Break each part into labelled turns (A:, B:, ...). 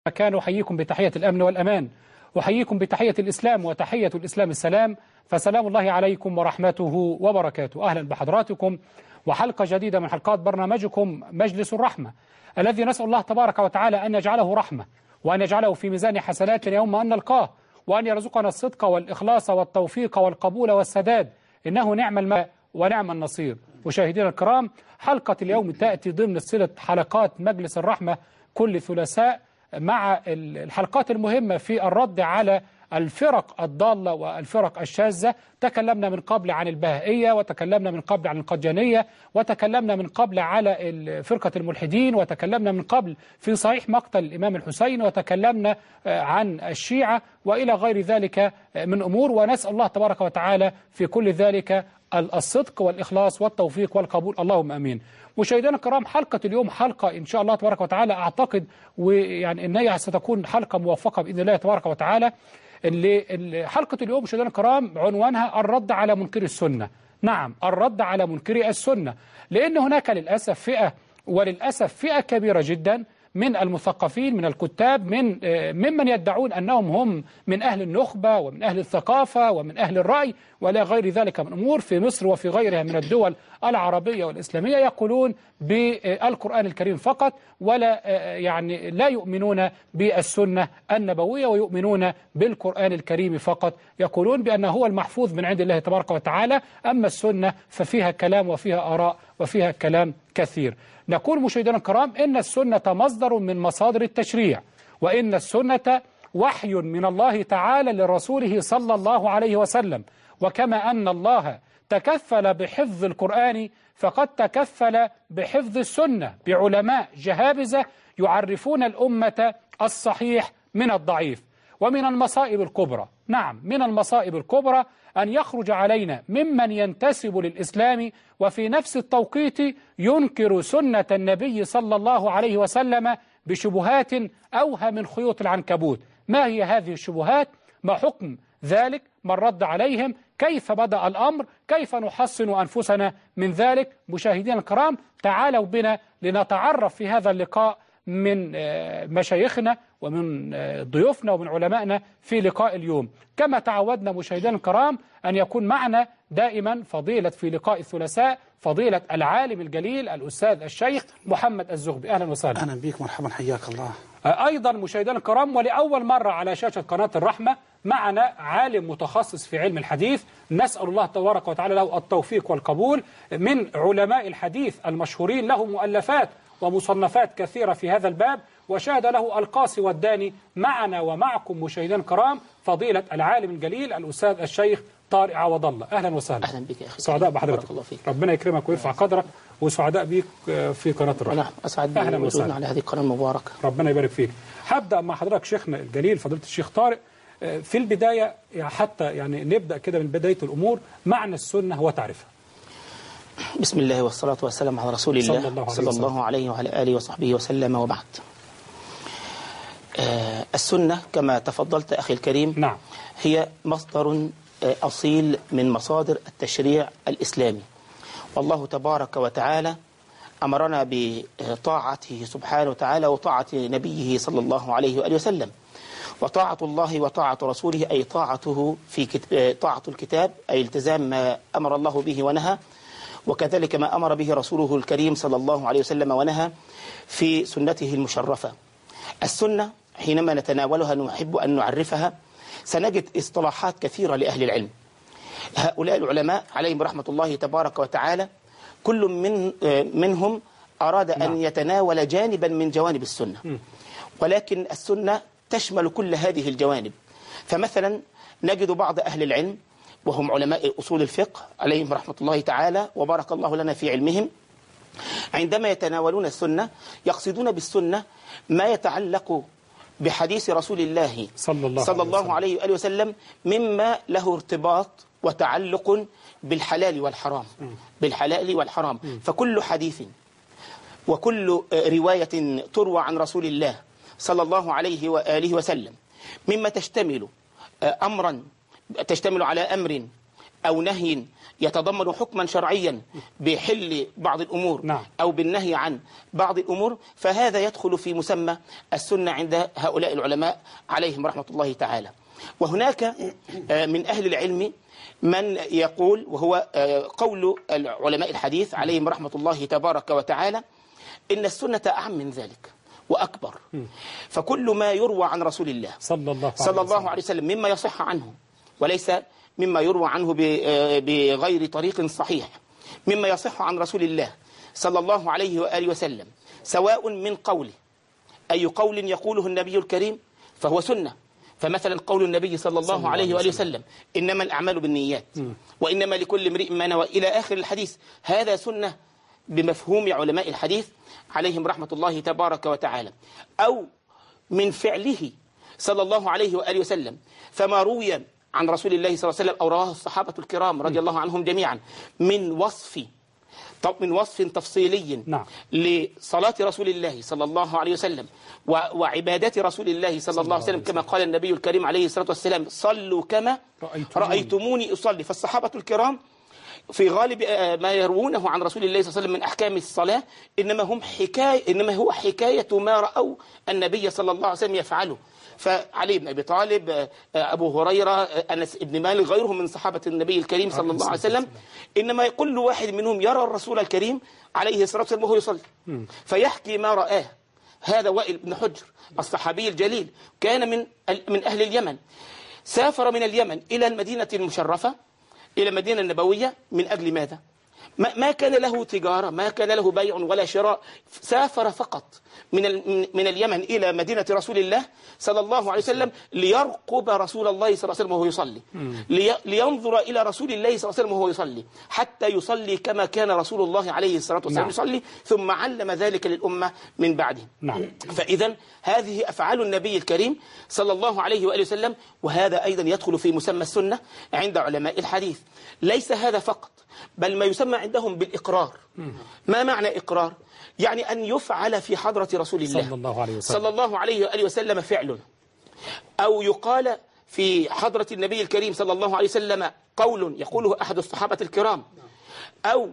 A: مكان. أحييكم بتحية الأمن والأمان، أحييكم بتحية الإسلام، وتحية الإسلام السلام، فسلام الله عليكم ورحمته وبركاته. أهلا بحضراتكم وحلقة جديدة من حلقات برنامجكم مجلس الرحمة، الذي نسأل الله تبارك وتعالى أن يجعله رحمة، وأن يجعله في ميزان حسنات يوم أن نلقاه، وأن يرزقنا الصدق والإخلاص والتوفيق والقبول والسداد، إنه نعم المولى ونعم النصير. مشاهدينا الكرام، حلقة اليوم تأتي ضمن سلسلة حلقات مجلس الرحمة كل ثلاثاء، مع الحلقات المهمة في الرد على الفرق الضالة والفرق الشاذة. تكلمنا من قبل عن البهائية، وتكلمنا من قبل عن القديانية، وتكلمنا من قبل على فرقة الملحدين، وتكلمنا من قبل في صحيح مقتل الإمام الحسين، وتكلمنا عن الشيعة وإلى غير ذلك من أمور. ونسأل الله تبارك وتعالى في كل ذلك الصدق والإخلاص والتوفيق والقبول، اللهم أمين. مشاهدينا الكرام، حلقة اليوم حلقة إن شاء الله تبارك وتعالى أعتقد ويعني أنها ستكون حلقة موفقة بإذن الله تبارك وتعالى. حلقة اليوم مشاهدينا الكرام عنوانها الرد على منكر السنة. نعم، الرد على منكر السنة، لأن هناك للأسف فئة كبيرة جدا من المثقفين، من الكتاب، ممن يدعون أنهم هم من أهل النخبة ومن أهل الثقافة ومن أهل الرأي ولا غير ذلك من أمور في مصر وفي غيرها من الدول العربية والإسلامية، يقولون بالقرآن الكريم فقط، ولا يعني لا يؤمنون بالسنة النبوية، ويؤمنون بالقرآن الكريم فقط. يقولون بأنه هو المحفوظ من عند الله تبارك وتعالى، أما السنة ففيها كلام وفيها آراء وفيها كلام كثير. نقول مشاهدينا الكرام إن السنة مصدر من مصادر التشريع، وإن السنة وحي من الله تعالى لرسوله صلى الله عليه وسلم. وكما أن الله تكفل بحفظ القرآن، فقد تكفل بحفظ السنة بعلماء جهابذة يعرفون الأمة الصحيح من الضعيف. ومن المصائب الكبرى، نعم من المصائب الكبرى، أن يخرج علينا ممن ينتسب للإسلام وفي نفس التوقيت ينكر سنة النبي صلى الله عليه وسلم بشبهات أوهى من خيوط العنكبوت. ما هي هذه الشبهات؟ ما حكم ذلك؟ ما الرد عليهم؟ كيف بدأ الأمر؟ كيف نحصن أنفسنا من ذلك؟ مشاهدينا الكرام، تعالوا بنا لنتعرف في هذا اللقاء من مشايخنا ومن ضيوفنا ومن علمائنا في لقاء اليوم. كما تعودنا مشاهدينا الكرام أن يكون معنا دائما في لقاء الثلاثاء فضيلة العالم الجليل الأستاذ الشيخ محمد الزغبي. أهلا وسهلا.
B: أهلا بك، مرحبا، حياك الله.
A: أيضا مشاهدينا الكرام، ولأول مرة على شاشة قناة الرحمة معنا عالم متخصص في علم الحديث، نسأل الله تبارك وتعالى له التوفيق والقبول، من علماء الحديث المشهورين، له مؤلفات ومصنفات كثيرة في هذا الباب، وشاهد له القاصي والداني. معنا ومعكم مشاهدينا الكرام فضيلة العالم الجليل الأستاذ الشيخ طارق عوض الله. أهلا وسهلا.
C: أهلا بك يا أخي.
A: سعداء بحضرتك، ربنا يكرمك ويرفع قدرك، وسعداء بك في قناة الرحمة.
C: أسعد بوجودنا على هذه القناة المباركة.
A: ربنا يبارك فيك. هبدأ مع حضرتك شيخنا الجليل فضيلة الشيخ طارق. في البداية حتى يعني نبدأ كده من بداية الأمور، معنى السنة وتعريفها.
C: بسم الله والصلاة والسلام على رسول الله صلى الله عليه وعلى آله وصحبه وسلم، وبعد. السنة كما تفضلت أخي الكريم،
A: نعم،
C: هي مصدر أصيل من مصادر التشريع الإسلامي، والله تبارك وتعالى أمرنا بطاعته سبحانه وتعالى وطاعة نبيه صلى الله عليه وآله وسلم. وطاعة الله وطاعة رسوله أي طاعته في طاعة الكتاب، أي التزام ما أمر الله به ونهى، وكذلك ما أمر به رسوله الكريم صلى الله عليه وسلم ونهى في سنته المشرفة. السنة حينما نتناولها نحب أن نعرفها، سنجد اصطلاحات كثيرة لأهل العلم. هؤلاء العلماء عليهم رحمة الله تبارك وتعالى كل منهم أراد أن يتناول جانبا من جوانب السنة، ولكن السنة تشمل كل هذه الجوانب. فمثلا نجد بعض أهل العلم وهم علماء أصول الفقه عليهم رحمة الله تعالى وبارك الله لنا في علمهم، عندما يتناولون السنة يقصدون بالسنة ما يتعلق بحديث رسول الله صلى الله عليه وآله وسلم مما له ارتباط وتعلق بالحلال والحرام. فكل حديث وكل رواية تروى عن رسول الله صلى الله عليه وآله وسلم مما تشتمل على أمر أو نهي يتضمن حكما شرعيا بحل بعض الأمور أو بالنهي عن بعض الأمور، فهذا يدخل في مسمى السنة عند هؤلاء العلماء عليهم رحمة الله تعالى. وهناك من أهل العلم من يقول، وهو قول العلماء الحديث عليهم رحمة الله تبارك وتعالى، إن السنة أعم من ذلك وأكبر. فكل ما يروى عن رسول الله صلى الله عليه وسلم مما يصح عنه وليس مما يروى عنه بغير طريق صحيح، مما يصح عن رسول الله صلى الله عليه وآله وسلم، سواء من قوله أي قول يقوله النبي الكريم فهو سنة. فمثلا قول النبي صلى الله عليه وآله وسلم إنما الأعمال بالنيات وإنما لكل امرئ ما نوى إلى آخر الحديث، هذا سنة بمفهوم علماء الحديث عليهم رحمة الله تبارك وتعالى. أو من فعله صلى الله عليه وآله وسلم، فما روي عن رسول الله صلى الله عليه وسلم أو رواه الصحابة الكرام رضي الله عنهم جميعا من وصف تفصيلي لصلاة رسول الله صلى الله عليه وسلم وعبادات رسول الله صلى الله عليه وسلم، كما قال النبي الكريم عليه الصلاة والسلام صلوا كما رأيتموني أصلي. فالصحابة الكرام في غالب ما يروونه عن رسول الله صلى الله عليه وسلم من أحكام الصلاة إنما هو حكاية ما رأوا النبي صلى الله عليه وسلم يفعله. فعلي بن أبي طالب، أبو هريرة، أنس بن مالك، غيرهم من صحابة النبي الكريم صلى الله عليه وسلم، إنما كل واحد منهم يرى الرسول الكريم عليه الصلاة والسلام وهو يصلي فيحكي ما رآه. هذا وائل بن حجر الصحابي الجليل كان من أهل اليمن، سافر من اليمن إلى المدينة المشرفة، إلى المدينة النبوية، من أجل ماذا؟ ما كان له تجارة، ما كان له بيع ولا شراء، سافر فقط من اليمن إلى مدينة رسول الله صلى الله عليه وسلم ليرقب رسول الله صلى الله عليه وسلم وهو يصلي، لينظر إلى رسول الله صلى الله عليه وسلم وهو يصلي، حتى يصلي كما كان رسول الله عليه الصلاة والسلام يصلي، ثم علم ذلك للأمة من بعده. فإذا هذه أفعال النبي الكريم صلى الله عليه وآله وسلم، وهذا أيضا يدخل في مسمى السنة عند علماء الحديث. ليس هذا فقط، بل ما يسمى عندهم بالإقرار. ما معنى إقرار؟ يعني أن يفعل في حضرة رسول الله صلى الله عليه وآله وسلم فعل، أو يقال في حضرة النبي الكريم صلى الله عليه وسلم قول يقوله أحد الصحابة الكرام، أو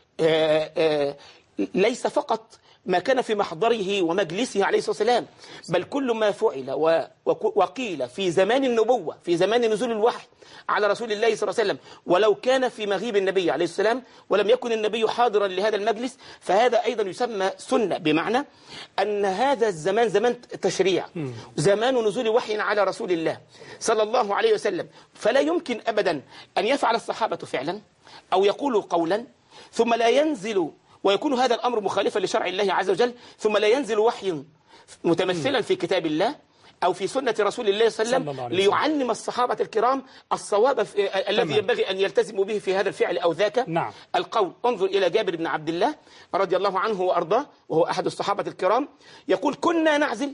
C: ليس فقط ما كان في محضره ومجلسه عليه الصلاة والسلام، بل كل ما فعل وقيل في زمان النبوة، في زمان نزول الوحي على رسول الله صلى الله عليه وسلم، ولو كان في مغيب النبي عليه السلام ولم يكن النبي حاضرا لهذا المجلس، فهذا أيضا يسمى سنة، بمعنى أن هذا الزمان زمان تشريع، زمان نزول وحي على رسول الله صلى الله عليه وسلم. فلا يمكن أبدا أن يفعل الصحابة فعلا أو يقولوا قولا ثم لا ينزل، ويكون هذا الأمر مخالفا لشرع الله عز وجل، ثم لا ينزل وحي متمثلا في كتاب الله أو في سنة رسول الله صلى الله عليه وسلم ليعلم الصحابة الكرام الصواب الذي ينبغي أن يلتزموا به في هذا الفعل أو ذاك القول. انظر إلى جابر بن عبد الله رضي الله عنه وأرضاه، وهو أحد الصحابة الكرام، يقول كنا نعزل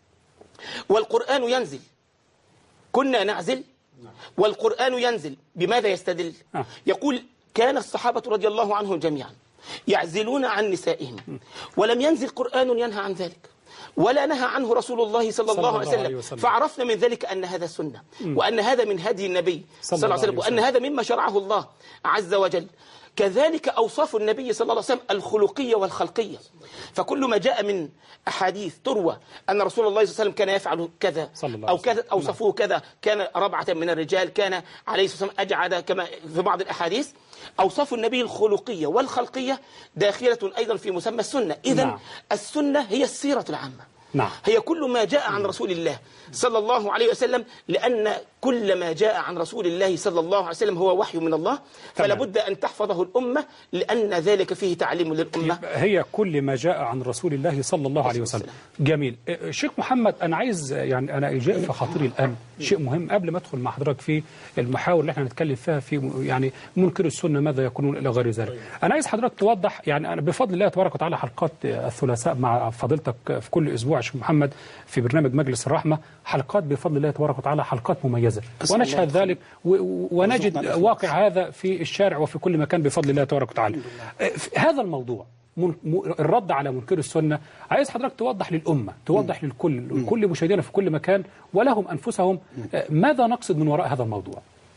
C: والقرآن ينزل، كنا نعزل والقرآن ينزل. بماذا يستدل؟ يقول كان الصحابة رضي الله عنهم جميعا يعزلون عن نسائهم ولم ينزل قرآن ينهى عن ذلك، ولا نهى عنه رسول الله صلى الله عليه وسلم. فعرفنا من ذلك أن هذا السنة، وأن هذا من هدي النبي صلى الله عليه وسلم، وأن هذا مما شرعه الله عز وجل. كذلك أوصاف النبي صلى الله عليه وسلم الخلقية والخلقية، فكل ما جاء من أحاديث تروى أن رسول الله صلى الله عليه وسلم كان يفعل كذا أو كذا، أوصفوه كذا، كان ربعة من الرجال، كان عليه الصلاة والسلام أجعد، كما في بعض الأحاديث. أوصاف النبي الخلقية والخلقية داخلة أيضا في مسمى السنة. إذن السنة هي السيرة العامة، هي كل ما جاء عن رسول الله صلى الله عليه وسلم، لأن كل ما جاء عن رسول الله صلى الله عليه وسلم هو وحي من الله، فلا بد أن تحفظه الأمة، لأن ذلك فيه تعليم للأمة.
A: هي كل ما جاء عن رسول الله صلى الله عليه وسلم. جميل. شيخ محمد، أنا عايز يعني أنا جاء في خاطري الآن شيء مهم قبل ما أدخل مع حضرتك في المحاور اللي احنا نتكلم فيها في يعني منكر السنة ماذا يكونون إلى غير ذلك. أنا عايز حضرتك توضح، يعني أنا بفضل الله تبارك وتعالى حلقات الثلاثاء مع فضيلتك في كل أسبوع شيخ محمد في برنامج مجلس الرحمة، حلقات بفضل الله تبارك وتعالى حلقات مميزة، ونشهد ذلك ونجد واقع هذا في الشارع وفي كل مكان بفضل الله تبارك وتعالى. هذا الموضوع الرد على منكر السنة، عايز حضرتك توضح للأمة، توضح لكل مشاهدينا في كل مكان ولهم أنفسهم ماذا نقصد من وراء هذا الموضوع.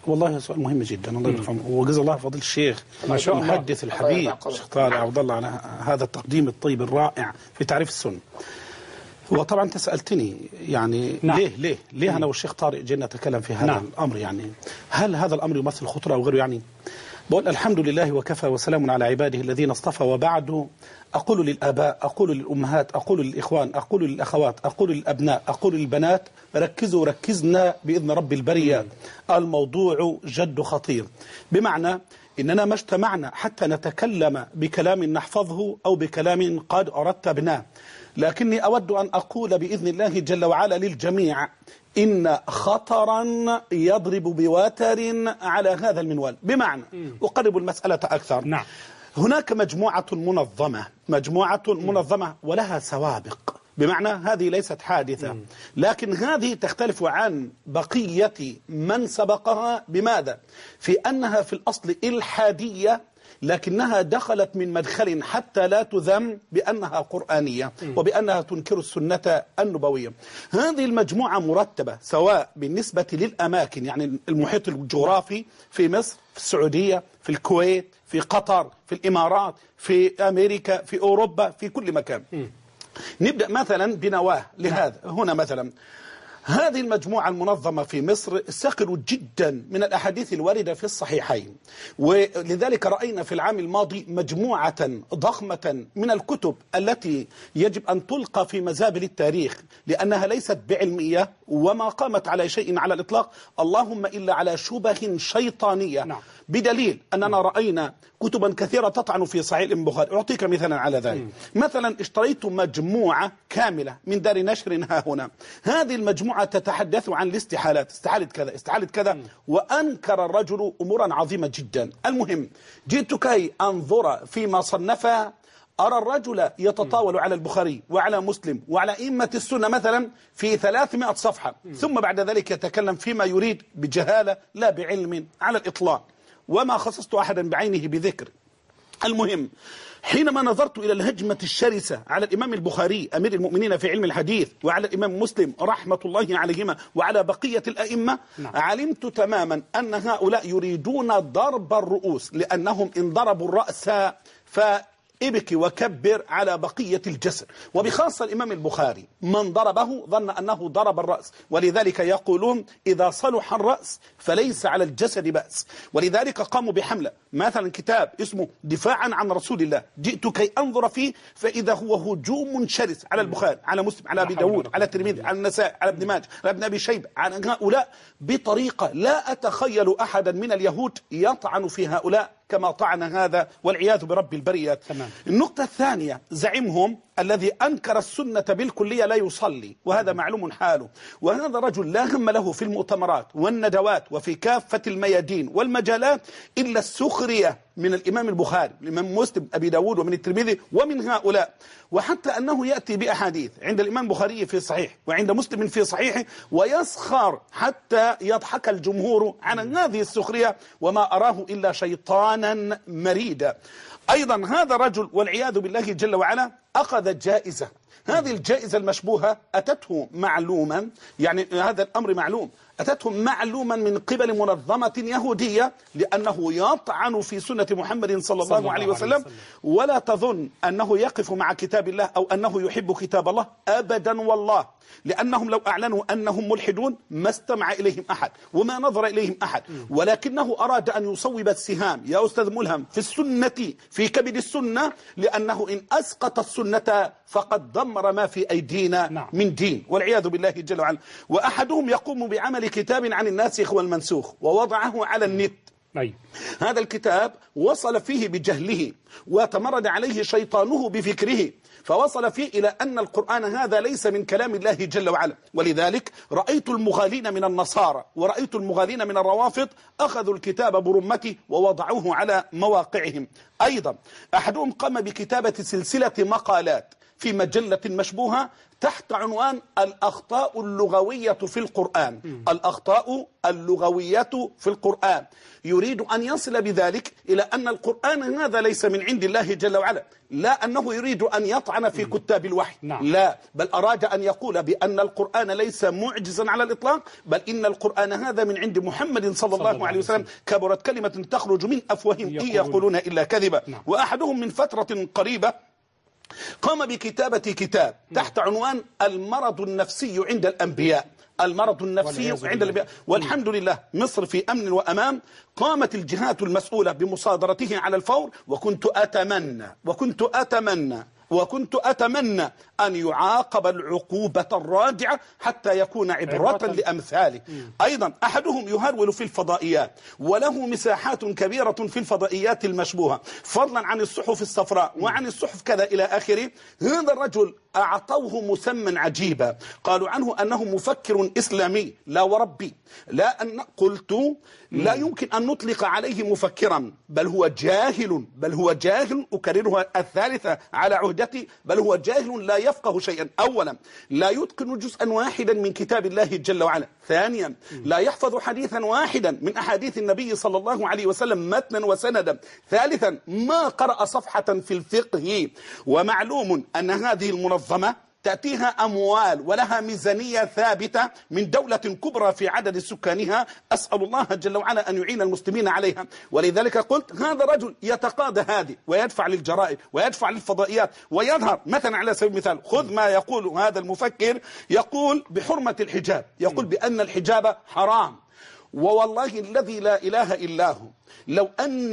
B: والله سؤال مهم جدا، الله يرحمه وجزا الله فضيل الشيخ
A: ما شاء الله
B: المحدث الحبيب الشيخ طارق عبد الله على هذا التقديم الطيب الرائع في تعريف السنة. وطبعا انت سألتني يعني
A: نعم.
B: ليه انا والشيخ طارق جينا نتكلم في هذا الامر، يعني هل هذا الامر يمثل خطرة او غيره؟ يعني بقول الحمد لله وكفى وسلام على عباده الذين اصطفى، وبعد أقول للآباء، أقول للأمهات، أقول للإخوان، أقول للأخوات، أقول للأبناء، أقول للبنات، ركزوا ركزنا بإذن رب البرية، الموضوع جد خطير، بمعنى إننا ما اجتمعنا حتى نتكلم بكلام نحفظه أو بكلام قد رتبناه، لكني أود أن أقول بإذن الله جل وعلا للجميع إن خطرا يضرب بوتر على هذا المنوال، بمعنى أقرب المسألة أكثر.
A: نعم.
B: هناك مجموعة منظمة ولها سوابق، بمعنى هذه ليست حادثة، لكن هذه تختلف عن بقية من سبقها. بماذا؟ في أنها في الأصل إلحادية، لكنها دخلت من مدخل حتى لا تذم بأنها قرآنية وبأنها تنكر السنة النبوية. هذه المجموعة مرتبة سواء بالنسبة للأماكن، يعني المحيط الجغرافي في مصر، في السعودية، في الكويت، في قطر، في الإمارات، في أمريكا، في أوروبا، في كل مكان. نبدأ مثلا بنواه لهذا. هنا مثلا هذه المجموعة المنظمة في مصر سخروا جدا من الأحاديث الواردة في الصحيحين، ولذلك رأينا في العام الماضي مجموعة ضخمة من الكتب التي يجب أن تلقى في مزابل التاريخ، لأنها ليست بعلمية وما قامت على شيء على الإطلاق، اللهم إلا على شبه شيطانية.
A: نعم.
B: بدليل أننا رأينا كتبا كثيرة تطعن في صحيح البخاري. أعطيك مثلا على ذلك. مثلا اشتريت مجموعة كاملة من دار نشر ها هنا، هذه المجموعة تتحدث عن الاستحالات، استحالة كذا استحالة كذا، وأنكر الرجل أمورا عظيمة جدا. المهم جئت كي أنظر فيما صنفها، أرى الرجل يتطاول على البخاري وعلى مسلم وعلى أئمة السنة مثلا في 300 صفحة، ثم بعد ذلك يتكلم فيما يريد بجهالة لا بعلم على الإطلاق، وما خصصت أحدا بعينه بذكر. المهم حينما نظرت إلى الهجمة الشرسة على الإمام البخاري أمير المؤمنين في علم الحديث وعلى الإمام مسلم رحمة الله عليهما وعلى بقية الأئمة، علمت تماما أن هؤلاء يريدون ضرب الرؤوس، لأنهم إن ضربوا الرأس ابكي وكبر على بقية الجسر، وبخاصة الإمام البخاري من ضربه ظن أنه ضرب الرأس، ولذلك يقولون إذا صلح الرأس فليس على الجسد بأس. ولذلك قاموا بحملة مثلا كتاب اسمه دفاعا عن رسول الله، جئت كي أنظر فيه فإذا هو هجوم شرس على البخاري، على مسلم، على أبي داود، على الترمذي، على النسائي، على ابن ماجه، على ابن أبي شيبة، على هؤلاء بطريقة لا أتخيل أحدا من اليهود يطعن في هؤلاء كما طعن هذا، والعياذ برب البريات. النقطة الثانية، زعيمهم الذي أنكر السنة بالكلية لا يصلي، وهذا معلوم حاله، وهذا رجل لا هم له في المؤتمرات والندوات وفي كافة الميادين والمجالات إلا السخرية من الإمام البخاري، الإمام مسلم، أبي داود، ومن الترمذي ومن هؤلاء، وحتى أنه يأتي بأحاديث عند الإمام البخاري في صحيح وعند مسلم في صحيحه ويسخر حتى يضحك الجمهور عن هذه السخرية، وما أراه إلا شيطانا مريدا. أيضا هذا الرجل والعياذ بالله جل وعلا أخذ جائزة، هذه الجائزة المشبوهة أتته معلوما، يعني هذا الأمر معلوم، أتته معلوما من قبل منظمة يهودية، لأنه يطعن في سنة محمد صلى الله عليه وسلم، ولا تظن أنه يقف مع كتاب الله أو أنه يحب كتاب الله أبدا والله، لأنهم لو أعلنوا أنهم ملحدون ما استمع إليهم أحد وما نظر إليهم أحد، ولكنه أراد أن يصوب السهام يا أستاذ ملهم في السنة، في كبد السنة، لأنه إن أسقط السنة فقد دمر ما في أيدينا من دين، والعياذ بالله جل وعلا. وأحدهم يقوم بعمل كتاب عن الناسخ والمنسوخ ووضعه على النت. هذا الكتاب وصل فيه بجهله وتمرد عليه شيطانه بفكره، فوصل فيه إلى أن القرآن هذا ليس من كلام الله جل وعلا. ولذلك رأيت المغالين من النصارى ورأيت المغالين من الروافض أخذوا الكتاب برمته ووضعوه على مواقعهم. أيضا أحدهم قام بكتابة سلسلة مقالات في مجلة مشبوهة تحت عنوان الأخطاء اللغوية في القرآن. الأخطاء اللغوية في القرآن. يريد أن يصل بذلك إلى أن القرآن هذا ليس من عند الله جل وعلا، لا أنه يريد أن يطعن في كتاب الوحي، لا، بل أراد أن يقول بأن القرآن ليس معجزا على الإطلاق، بل إن القرآن هذا من عند محمد صلى الله عليه وسلم. كبرت كلمة تخرج من أفواههم إن يقولون إلا كذبا. وأحدهم من فترة قريبة قام بكتابة كتاب تحت عنوان المرض النفسي عند الأنبياء. المرض النفسي عند الأنبياء. والحمد لله مصر في أمن وأمان. قامت الجهات المسؤولة بمصادرته على الفور، وكنت أتمنى أن يعاقب العقوبة الراجعة حتى يكون عبرة لأمثاله. أيضا أحدهم يهرول في الفضائيات، وله مساحات كبيرة في الفضائيات المشبوهة، فضلا عن الصحف الصفراء وعن الصحف كذا إلى آخره. هذا الرجل أعطوه مسمى عجيبا، قالوا عنه أنه مفكر إسلامي. لا وربي، قلت لا يمكن أن نطلق عليه مفكرا، بل هو جاهل، أكررها الثالثة على عهدتي، بل هو جاهل لا يفقه شيئا. أولا لا يتقن جزءا واحدا من كتاب الله جل وعلا. ثانيا لا يحفظ حديثا واحدا من أحاديث النبي صلى الله عليه وسلم متنا وسندا. ثالثا ما قرأ صفحة في الفقه. ومعلوم أن هذه المنظمة تأتيها أموال ولها ميزانية ثابتة من دولة كبرى في عدد سكانها، أسأل الله جل وعلا أن يعين المسلمين عليها. ولذلك قلت هذا رجل يتقاضى هذه ويدفع للجرائد ويدفع للفضائيات ويظهر. مثلا على سبيل المثال خذ ما يقول هذا المفكر، يقول بحرمة الحجاب، يقول بأن الحجاب حرام. ووالله الذي لا إله إلا هو لو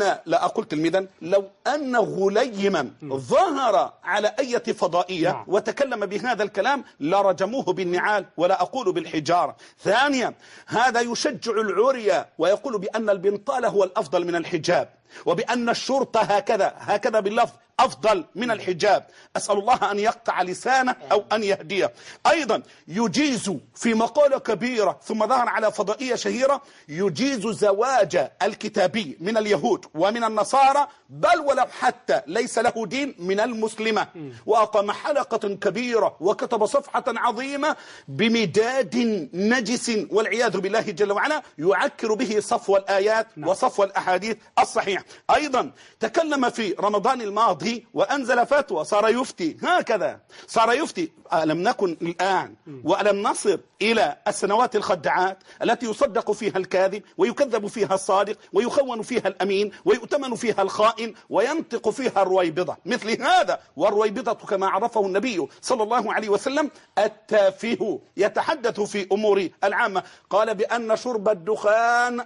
B: أن غليما ظهر على أي فضائية وتكلم بهذا الكلام لرجموه بالنعال، ولا أقول بالحجارة. ثانيا هذا يشجع العري ويقول بأن البنطال هو الأفضل من الحجاب، وبأن الشرطة هكذا باللفظ أفضل من الحجاب. أسأل الله أن يقطع لسانه أو أن يهديه. أيضا يجيز في مقالة كبيرة ثم ظهر على فضائية شهيرة، يجيز زواج الكتابي من اليهود ومن النصارى، بل ولو حتى ليس له دين، من المسلمة. وأقام حلقة كبيرة وكتب صفحة عظيمة بمداد نجس والعياذ بالله جل وعلا يعكر به صفو الآيات وصفو الأحاديث الصحيح. أيضا تكلم في رمضان الماضي وأنزل فتوى، صار يفتي. ألم نكن الآن وألم نصر إلى السنوات الخدعات التي يصدق فيها الكاذب ويكذب فيها الصادق ويخون فيها الأمين ويؤتمن فيها الخائن وينطق فيها الرويبضة مثل هذا. والرويبضة كما عرفه النبي صلى الله عليه وسلم التافه، يتحدث في أمور العامة. قال بأن شرب الدخان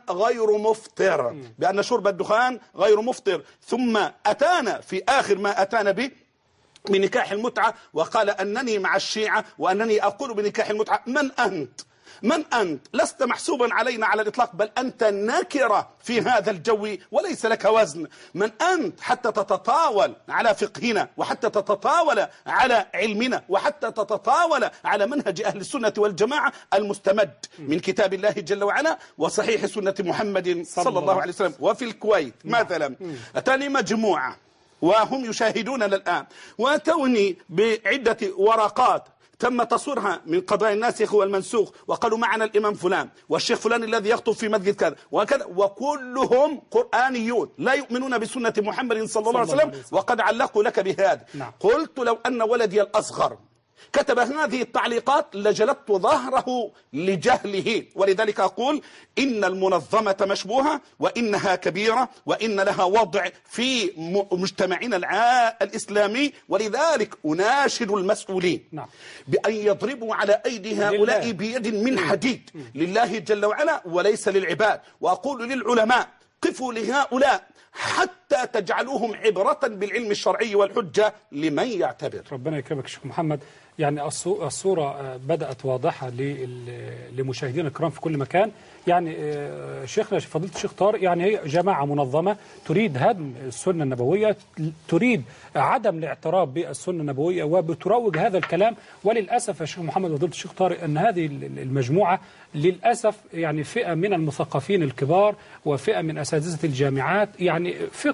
B: غير مفطر، ثم أتانا في آخر ما أتانا به من نكاح المتعة، وقال أنني مع الشيعة وأنني أقول بنكاح المتعة. من أنت؟ لست محسوبا علينا على الإطلاق، بل أنت نكرة في هذا الجو وليس لك وزن. من أنت حتى تتطاول على فقهنا، وحتى تتطاول على علمنا، وحتى تتطاول على منهج أهل السنة والجماعة المستمد من كتاب الله جل وعلا وصحيح سنة محمد صلى الله عليه وسلم. وفي الكويت مثلا أتاني مجموعة وهم يشاهدوننا الآن، وأتوني بعدة ورقات تم تصويرها من قضايا الناسخ والمنسوخ، وقالوا معنا الإمام فلان والشيخ فلان الذي يخطب في مسجد كذا وكذا، وكلهم قرآنيون لا يؤمنون بسنة محمد صلى الله عليه وسلم، وقد علقوا لك بهذا. قلت لو أن ولدي الأصغر كتب هذه التعليقات لجلدت ظهره لجهله. ولذلك أقول إن المنظمة مشبوهة، وإنها كبيرة، وإن لها وضع في مجتمعنا الإسلامي. ولذلك أناشد المسؤولين بأن يضربوا على أيدي هؤلاء بيد من حديد لله جل وعلا وليس للعباد. وأقول للعلماء قفوا لهؤلاء حتى تجعلوهم عبرة بالعلم الشرعي والحجة لمن يعتبر.
A: ربنا يكرمك شيخ محمد. يعني الصورة بدأت واضحة لمشاهدينا الكرام في كل مكان. يعني شيخنا فضيلة الشيخ طارق، يعني هي جماعة منظمة تريد هدم السنة النبوية، تريد عدم الاعتراف بالسنة النبوية، وبتروج هذا الكلام. وللأسف يا شيخ محمد وفضيلة الشيخ طارق أن هذه المجموعة للأسف يعني فئة من المثقفين الكبار وفئة من أساتذة الجامعات، يعني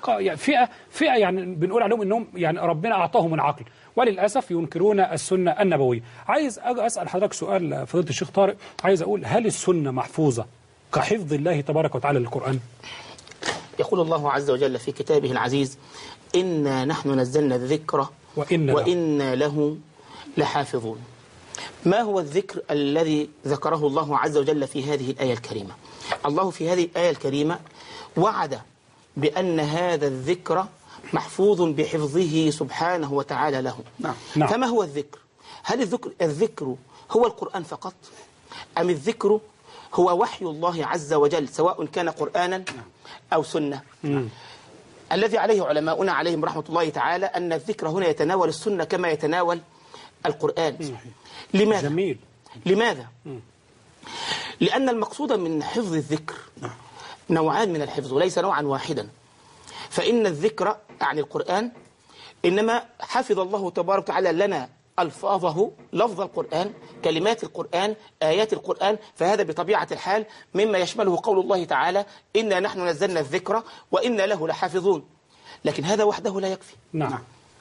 A: فرقة يعني فئة يعني بنقول عليهم انهم يعني ربنا اعطاهم العقل، وللاسف ينكرون السنة النبوية. عايز اسال حضرتك سؤال فضيلة الشيخ طارق، عايز اقول هل السنة محفوظة كحفظ الله تبارك وتعالى للقرآن؟
C: يقول الله عز وجل في كتابه العزيز: إنا نحن نزلنا الذكر وإنا له لحافظون. ما هو الذكر الذي ذكره الله عز وجل في هذه الآية الكريمة؟ الله في هذه الآية الكريمة وعد بأن هذا الذكر محفوظ بحفظه سبحانه وتعالى له.
A: نعم.
C: فما هو الذكر؟ هل الذكر هو القرآن فقط؟ أم الذكر هو وحي الله عز وجل سواء كان قرآنا أو سنة؟ الذي عليه علماؤنا عليهم رحمة الله تعالى أن الذكر هنا يتناول السنة كما يتناول القرآن. لماذا؟
A: جميل.
C: لماذا؟ لأن المقصود من حفظ الذكر نوعان من الحفظ وليس نوعا واحدا. فإن الذكر عن القرآن إنما حفظ الله تبارك وتعالى لنا ألفاظه، لفظ القرآن، كلمات القرآن، آيات القرآن، فهذا بطبيعة الحال مما يشمله قول الله تعالى: إنا نحن نزلنا الذكر وإنا له لحافظون. لكن هذا وحده لا يكفي.
A: نعم.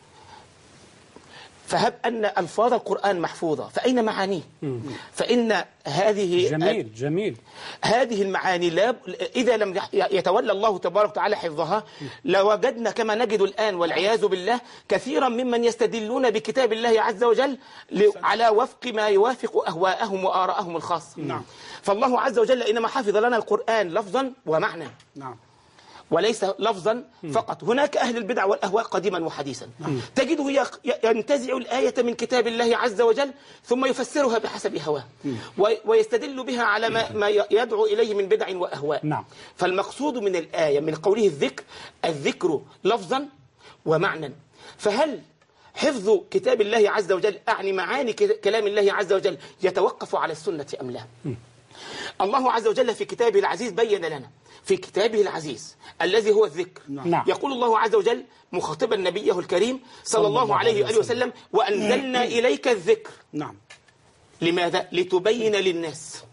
C: فهب أن ألفاظ القرآن محفوظة، فأين معانيه؟ فإن هذه
A: جميل
C: هذه المعاني إذا لم يتولى الله تبارك وتعالى حفظها لوجدنا كما نجد الآن والعياذ بالله كثيرا ممن يستدلون بكتاب الله عز وجل على وفق ما يوافق أهواءهم وآراءهم الخاصة.
B: نعم.
C: فالله عز وجل إنما حفظ لنا القرآن لفظا ومعنى.
B: نعم.
C: وليس لفظا فقط. هناك أهل البدع والأهواء قديما وحديثا تجده ينتزع الآية من كتاب الله عز وجل ثم يفسرها بحسب هواه ويستدل بها على ما يدعو إليه من بدع وأهواء.
A: نعم.
C: فالمقصود من الآية من قوله الذكر لفظا ومعنى. فهل حفظ كتاب الله عز وجل أعني معاني كلام الله عز وجل يتوقف على السنة أم لا؟ الله عز وجل في كتابه العزيز بين لنا في كتابه العزيز الذي هو الذكر.
A: نعم.
C: يقول الله عز وجل مخاطبا نبيه الكريم صلى الله عليه وآله وسلم: وأنزلنا إليك الذكر.
B: نعم.
C: لماذا؟ لتبين للناس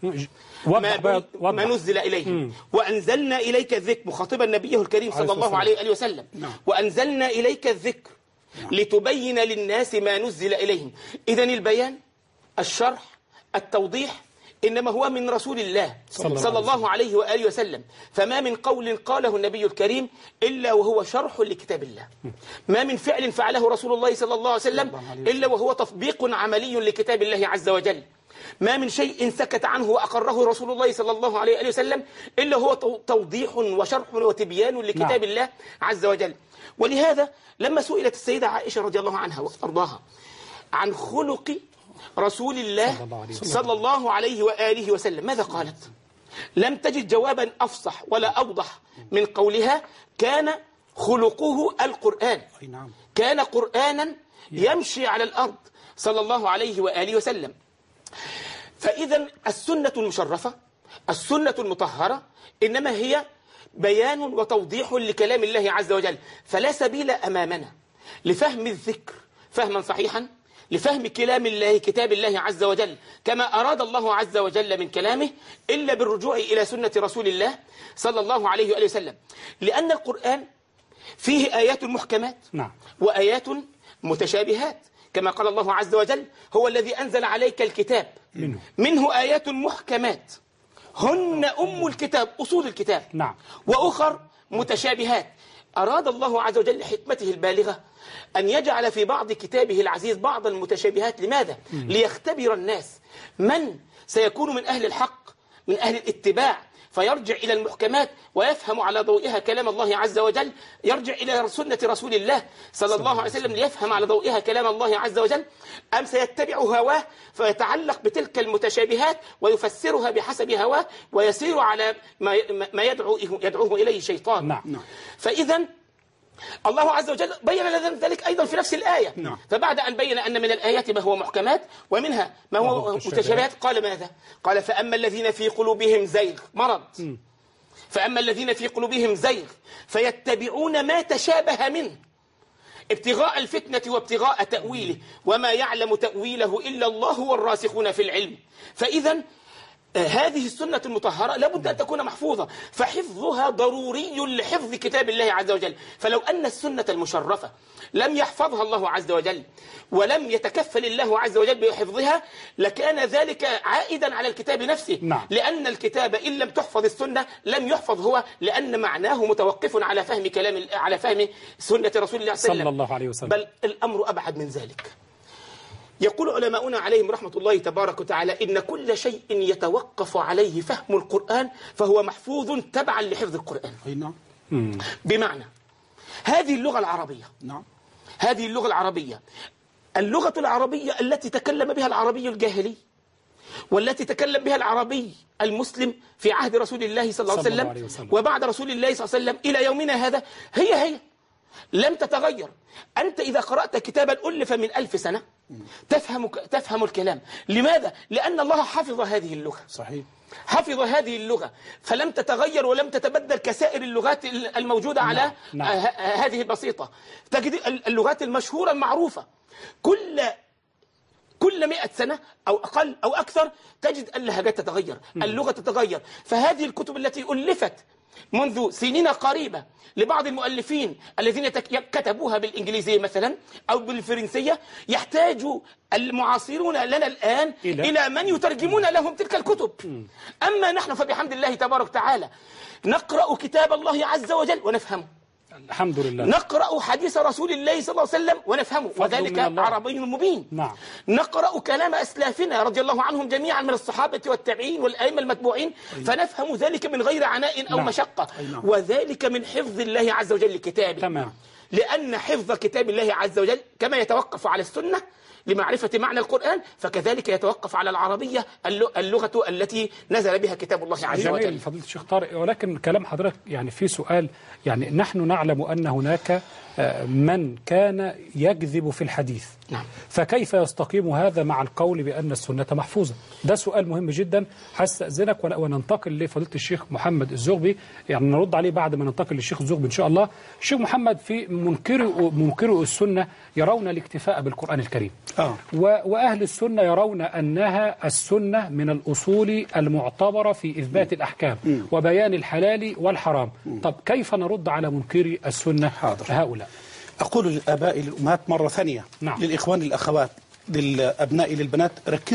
C: ما نزل إليه. وأنزلنا إليك الذكر مخاطبا نبيه الكريم صلى الله عليه وآله وسلم: وأنزلنا إليك الذكر لتبين للناس ما نزل إليهم. إذن البيان، الشرح، التوضيح إنما هو من رسول الله صلى الله عليه وآله وسلم. فما من قول قاله النبي الكريم إلا وهو شرح لكتاب الله. ما من فعل فعله رسول الله صلى الله عليه وسلم إلا وهو تطبيق عملي لكتاب الله عز وجل. ما من شيء سكت عنه وأقره رسول الله صلى الله عليه وآله وسلم إلا هو توضيح وشرح وتبيان لكتاب الله عز وجل. ولهذا لما سئلت السيدة عائشة رضي الله عنها وأرضاها عن خلق رسول الله صلى الله عليه وآله وسلم ماذا قالت؟ لم تجد جوابا أفصح ولا أوضح من قولها: كان خلقه القرآن. كان قرآنا يمشي على الأرض صلى الله عليه وآله وسلم. فإذا السنة المشرفة، السنة المطهرة، إنما هي بيان وتوضيح لكلام الله عز وجل. فلا سبيل أمامنا لفهم الذكر فهما صحيحا، لفهم كلام الله كتاب الله عز وجل كما أراد الله عز وجل من كلامه، إلا بالرجوع إلى سنة رسول الله صلى الله عليه وآله وسلم. لأن القرآن فيه آيات محكمات وآيات متشابهات كما قال الله عز وجل: هو الذي أنزل عليك الكتاب منه آيات محكمات هن أم الكتاب، أصول الكتاب، وأخر متشابهات. أراد الله عز وجل لحكمته البالغة أن يجعل في بعض كتابه العزيز بعض المتشابهات. لماذا؟ ليختبر الناس من سيكون من أهل الحق، من أهل الاتباع، فيرجع إلى المحكمات ويفهم على ضوئها كلام الله عز وجل، يرجع إلى سنة رسول الله صلى الله عليه وسلم ليفهم على ضوئها كلام الله عز وجل، أم سيتبع هواه فيتعلق بتلك المتشابهات ويفسرها بحسب هواه ويسير على ما يدعوه إليه شيطان. فإذا الله عز وجل بين لنا ذلك أيضا في نفس الآية. فبعد أن بين أن من الآيات ما هو محكمات ومنها ما هو متشابهات قال ماذا؟ قال: فأما الذين في قلوبهم زيغ، مرض، فأما الذين في قلوبهم زيغ فيتبعون ما تشابه منه ابتغاء الفتنة وابتغاء تأويله وما يعلم تأويله إلا الله والراسخون في العلم. فإذا هذه السنة المطهرة لابد أن تكون محفوظة، فحفظها ضروري لحفظ كتاب الله عز وجل. فلو أن السنة المشرفة لم يحفظها الله عز وجل ولم يتكفل الله عز وجل بحفظها لكان ذلك عائدا على الكتاب نفسه.
A: نعم.
C: لأن الكتاب إن لم تحفظ السنة لم يحفظ هو، لأن معناه متوقف على فهم سنة رسول الله
A: صلى الله عليه وسلم.
C: بل الأمر أبعد من ذلك. يقول علماؤنا عليهم رحمة الله تبارك وتعالى إن كل شيء يتوقف عليه فهم القرآن فهو محفوظ تبعا لحفظ القرآن.
B: نعم.
C: بمعنى هذه اللغة العربية،
B: نعم،
C: هذه اللغة العربية، اللغة العربية التي تكلم بها العربي الجاهلي والتي تكلم بها العربي المسلم في عهد رسول الله صلى الله عليه وسلم وبعد رسول الله صلى الله عليه وسلم إلى يومنا هذا هي لم تتغير. أنت إذا قرأت كتابا ألف من 1000 سنة تفهم الكلام. لماذا؟ لأن الله حفظ هذه اللغة.
B: صحيح.
C: حفظ هذه اللغة فلم تتغير ولم تتبدل كسائر اللغات الموجودة على هذه البسيطة. تجد اللغات المشهورة المعروفة كل 100 سنة أو أقل أو أكثر تجد اللهجات تتغير، اللغة تتغير. فهذه الكتب التي ألفت منذ سنين قريبة لبعض المؤلفين الذين كتبوها بالإنجليزية مثلا أو بالفرنسية يحتاج المعاصرون لنا الآن إلى من يترجمون لهم تلك الكتب. أما نحن فبحمد الله تبارك وتعالى نقرأ كتاب الله عز وجل ونفهمه،
A: الحمد لله.
C: نقرأ حديث رسول الله صلى الله عليه وسلم ونفهمه وذلك عربي مبين.
A: نعم.
C: نقرأ كلام أسلافنا رضي الله عنهم جميعا من الصحابة والتابعين والأئمة المتبوعين فنفهم ذلك من غير عناء أو مشقة. وذلك من حفظ الله عز وجل لكتابه.
A: تمام.
C: لأن حفظ كتاب الله عز وجل كما يتوقف على السنة لمعرفة معنى القرآن فكذلك يتوقف على العربية اللغة التي نزل بها كتاب الله عز وجل.
A: جميل فضيلة الشيخ طارق، ولكن كلام حضرتك يعني في سؤال. يعني نحن نعلم أن هناك من كان يكذب في الحديث.
C: نعم.
A: فكيف يستقيم هذا مع القول بأن السنة محفوظة؟ ده سؤال مهم جدا. هستأذنك وننتقل لفضيلة الشيخ محمد الزغبي، يعني نرد عليه بعد ما ننتقل للشيخ الزغبي إن شاء الله. الشيخ محمد، في منكرو السنة يرون الاكتفاء بالقرآن الكريم. وأهل السنة يرون أنها السنة من الأصول المعتبرة في إثبات الأحكام وبيان الحلال والحرام. طب كيف نرد على منكري السنة هؤلاء؟
B: أقول للآباء للأمهات مرة ثانية.
A: نعم.
B: للإخوان للأخوات للأبناء للبنات،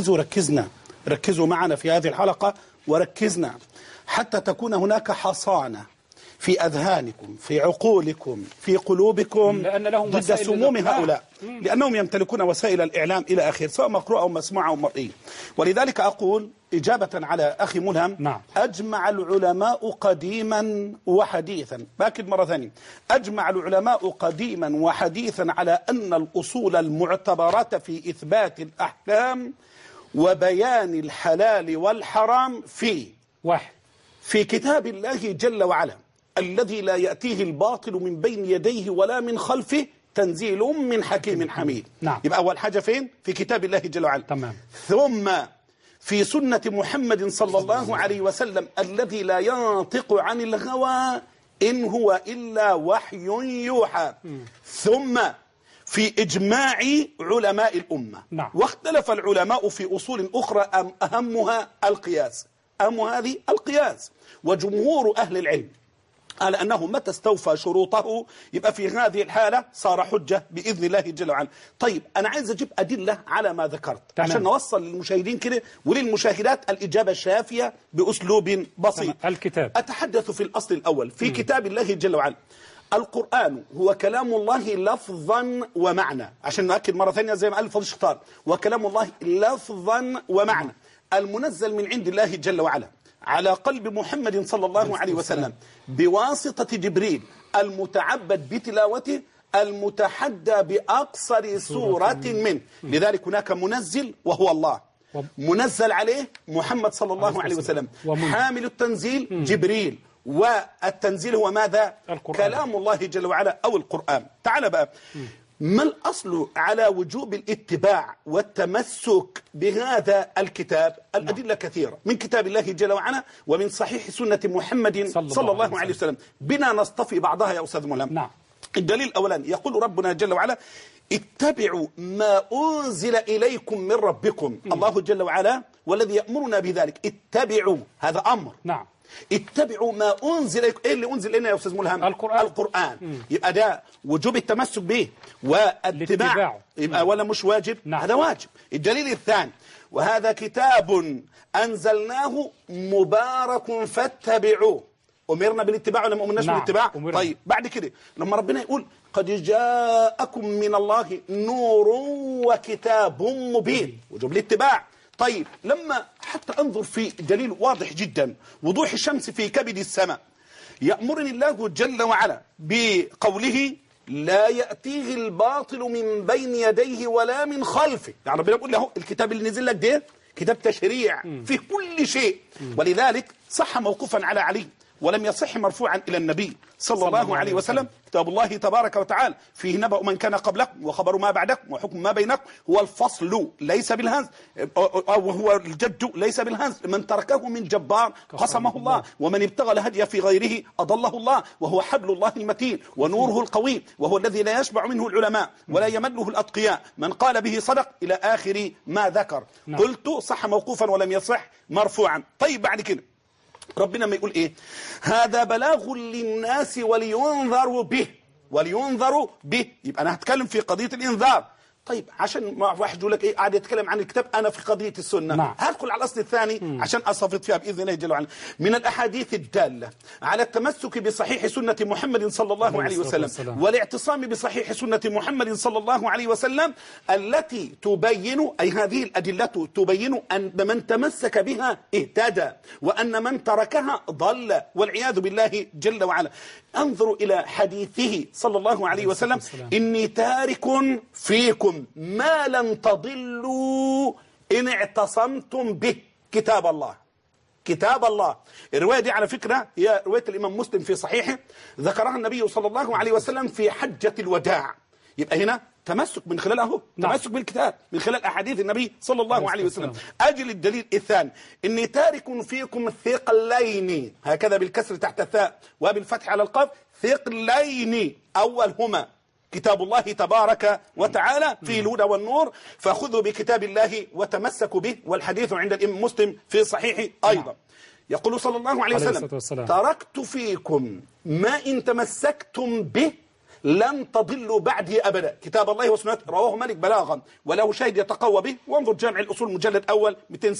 B: ركزوا معنا في هذه الحلقة وركزنا حتى تكون هناك حصانة في أذهانكم في عقولكم في قلوبكم ضد سموم هؤلاء، لأنهم يمتلكون وسائل الإعلام إلى آخر، سواء مقروءة أو مسموعة أو مرئية. ولذلك أقول إجابة على أخي ملهم.
A: نعم.
B: أجمع العلماء قديما وحديثا، باكد مرة ثانية، أجمع العلماء قديما وحديثا على أن الأصول المعتبرة في إثبات الأحكام وبيان الحلال والحرام في كتاب الله جل وعلا الذي لا يأتيه الباطل من بين يديه ولا من خلفه تنزيل من حكيم حميد.
A: نعم.
B: يبقى أول حاجة فين؟ في كتاب الله جل وعلا.
A: تمام.
B: ثم في سنة محمد صلى الله عليه وسلم الذي لا ينطق عن الهوى إن هو إلا وحي يوحى. ثم في إجماع علماء الأمة.
A: نعم.
B: واختلف العلماء في أصول أخرى أهمها القياس. هذه القياس. وجمهور أهل العلم على أنه متى استوفى شروطه يبقى في هذه الحالة صار حجة بإذن الله جل وعلا. طيب أنا عايز أجيب أدلة على ما ذكرت عشان نوصل للمشاهدين كده وللمشاهدات الإجابة الشافية بأسلوب بسيط.
A: الكتاب
B: أتحدث في الأصل الأول في كتاب الله جل وعلا. القرآن هو كلام الله لفظا ومعنى، عشان نأكد مرة ثانية زي ما قال فضيلة الشيخ طارق، وكلام الله لفظا ومعنى المنزل من عند الله جل وعلا على قلب محمد صلى الله عليه وسلم بواسطة جبريل المتعبد بتلاوته المتحدى بأقصر سورة منه. لذلك هناك منزل وهو الله، منزل عليه محمد صلى الله عليه وسلم، حامل التنزيل جبريل، والتنزيل هو ماذا؟ كلام الله جل وعلا أو القرآن. تعال بقى، ما الأصل على وجوب الاتباع والتمسك بهذا الكتاب؟ الأدلة كثيرة من كتاب الله جل وعلا ومن صحيح سنة محمد صلى الله عليه وسلم. بنا نصطفي بعضها يا أستاذ ملهم.
A: نعم.
B: الدليل الأولاني يقول ربنا جل وعلا اتبعوا ما أنزل إليكم من ربكم. الله جل وعلا والذي يأمرنا بذلك. اتبعوا، هذا أمر.
A: نعم.
B: اتبعوا ما أنزل إليكم. إيه اللي أنزل إلينا يا أستاذ ملهم؟ القرآن. يبقى ده وجوب التمسك به واتباعه، يبقى ولا مش واجب؟
A: نعم.
B: هذا واجب. الدليل الثاني: وهذا كتاب أنزلناه مبارك فاتبعوه. أمرنا بالاتباع ولا ما أمرناش بالاتباع؟ طيب بعد كده لما ربنا يقول قد جاءكم من الله نور وكتاب مبين، وجوب الاتباع. طيب لما حتى انظر في دليل واضح جدا، وضوح الشمس في كبد السماء، يأمرني الله جل وعلا بقوله لا يأتيه الباطل من بين يديه ولا من خلفه. يعني ربنا يقول له الكتاب اللي نزل لك ده كتاب تشريع في كل شيء، ولذلك صح موقوفا على علي ولم يصح مرفوعا إلى النبي صلى الله عليه وسلم: كتاب الله تبارك وتعالى فيه نبأ من كان قبلكم وخبر ما بعدكم وحكم ما بينكم، هو الفصل ليس بالهمز، أو هو الجد ليس بالهمز، من تركه من جبار قسمه الله، ومن ابتغى الهدي في غيره أضله الله، وهو حبل الله المتين ونوره القوي، وهو الذي لا يشبع منه العلماء ولا يمله الأتقياء، من قال به صدق، إلى آخر ما ذكر. قلت صح موقوفا ولم يصح مرفوعا. طيب بعد كده ربنا ما يقول ايه؟ هذا بلاغ للناس ولينذروا به، ولينذروا به. يبقى انا هتكلم في قضيه الانذار. طيب عشان ما واحد يقول لك ايه قاعد يتكلم عن الكتاب، انا في قضيه السنه. هدخل على الاصل الثاني عشان استفيض فيها باذن الله جل وعلا من الاحاديث الداله على التمسك بصحيح سنه محمد صلى الله عليه وسلم، والاعتصام بصحيح سنه محمد صلى الله عليه وسلم، التي تبين، اي هذه الادله تبين ان من تمسك بها اهتدى، وان من تركها ضل والعياذ بالله جل وعلا. انظروا الى حديثه صلى الله عليه وسلم: اني تارك فيكم ما لن تضلوا إن اعتصمتم به كتاب الله. كتاب الله. الرواية دي على فكرة هي رواية الإمام مسلم في صحيحه، ذكرها النبي صلى الله عليه وسلم في حجة الوداع. يبقى هنا تمسك من خلاله، تمسك بالكتاب من خلال أحاديث النبي صلى الله عليه وسلم. أجل الدليل الثاني: إني تارك فيكم ثقلين، هكذا بالكسر تحت الثاء وبالفتح على القاف، ثقلين، أولهما كتاب الله تبارك وتعالى فيه الهدى والنور، فخذوا بكتاب الله وتمسكوا به. والحديث عند الإمام مسلم في صحيحه أيضا. يقول صلى الله عليه وسلم: تركت فيكم ما إن تمسكتم به لن تضلوا بعدي أبدا، كتاب الله وسنته. رواه مالك بلاغا وله شاهد يتقوى به، وانظر جامع الأصول مجلد أول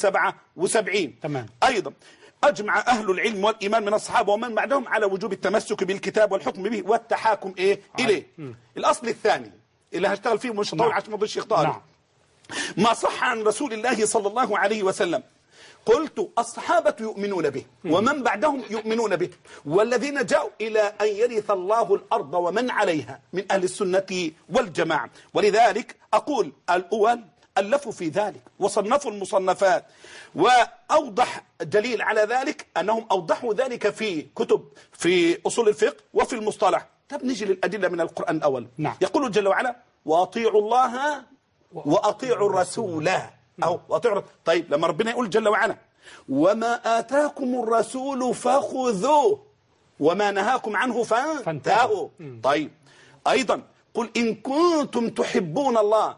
B: 277.
A: تمام.
B: أيضا أجمع أهل العلم والإيمان من الصحابة ومن بعدهم على وجوب التمسك بالكتاب والحكم به والتحاكم إليه. الأصل الثاني اللي هشتغل فيه مش طول عشان ما اضيعش اختار ما صح عن رسول الله صلى الله عليه وسلم. قلت الصحابة يؤمنون به ومن بعدهم يؤمنون به، والذين جاءوا إلى أن يرث الله الأرض ومن عليها من أهل السنة والجماعة. ولذلك أقول الأول ألفوا في ذلك وصنفوا المصنفات، وأوضح دليل على ذلك أنهم أوضحوا ذلك في كتب في أصول الفقه وفي المصطلح. طب نجي للأدلة من القرآن الأول. يقول جل وعلا: وأطيعوا الله وأطيعوا الرسول، أو وأطيعوا. طيب لما ربنا يقول جل وعلا: وما آتاكم الرسول فخذوه وما نهاكم عنه فانتهوا. طيب أيضا قل إن كنتم تحبون الله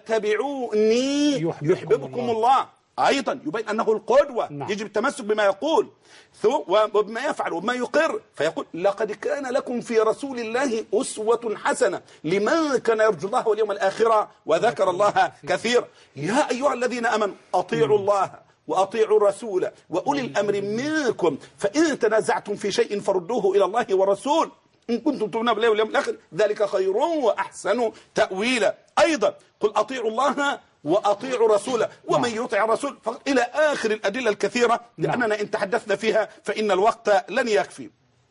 B: فاتبعوني يحببكم الله. أيضا يبين أنه القدوة، يجب التمسك بما يقول وبما يفعل وبما يقر. فيقول: لقد كان لكم في رسول الله أسوة حسنة لمن كان يرجو الله واليوم الآخر وذكر الله كثيرا. يا أيها الذين آمنوا أطيعوا الله وأطيعوا الرسول وأولي الأمر منكم فإن تنازعتم في شيء فردوه إلى الله والرسول إن كنتم تؤمنون بالله واليوم الآخر ذلك خير وأحسن تأويلا. أيضا قل أطيعوا الله وأطيعوا رسوله ومن يطع الرسول فقط، إلى آخر الأدلة الكثيرة، لأننا إن تحدثنا فيها فإن الوقت لن يكفي.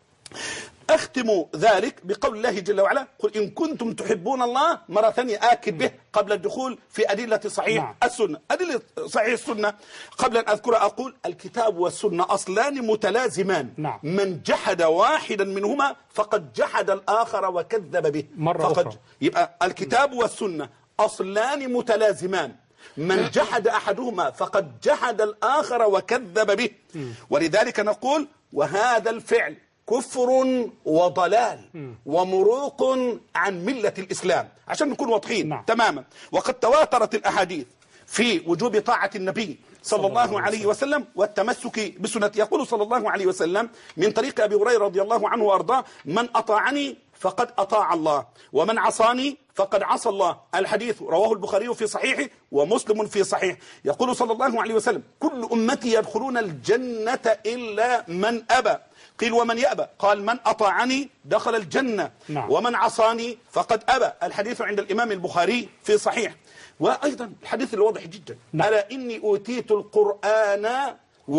B: أختم ذلك بقول الله جل وعلا: قل إن كنتم تحبون الله. مرة ثانية آكد به قبل الدخول في أدلة صحيح السنة. أدلة صحيح السنة قبل أن أذكر أقول: الكتاب والسنة أصلان متلازمان، من جحد واحدا منهما فقد جحد الآخر وكذب به مرة أخرى. يبقى الكتاب والسنة أصلان متلازمان، من جحد أحدهما فقد جحد الآخر وكذب به. ولذلك نقول: وهذا الفعل كفر وضلال ومروق عن ملة الإسلام، عشان نكون واضحين تماما. وقد تواترت الأحاديث في وجوب طاعة النبي صلى الله عليه وسلم والتمسك بسنته. يقول صلى الله عليه وسلم من طريق أبي هريرة رضي الله عنه وأرضاه: من أطاعني فقد أطاع الله، ومن عصاني فقد عصى الله. الحديث رواه البخاري في صحيحه ومسلم في صحيح. يقول صلى الله عليه وسلم: كل أمتي يدخلون الجنة إلا من أبى. قيل: ومن يأبى؟ قال: من أطاعني دخل الجنة، ومن عصاني فقد أبى. الحديث عند الإمام البخاري في صحيح. وأيضا الحديث الواضح جدا: ألا إني أوتيت القرآن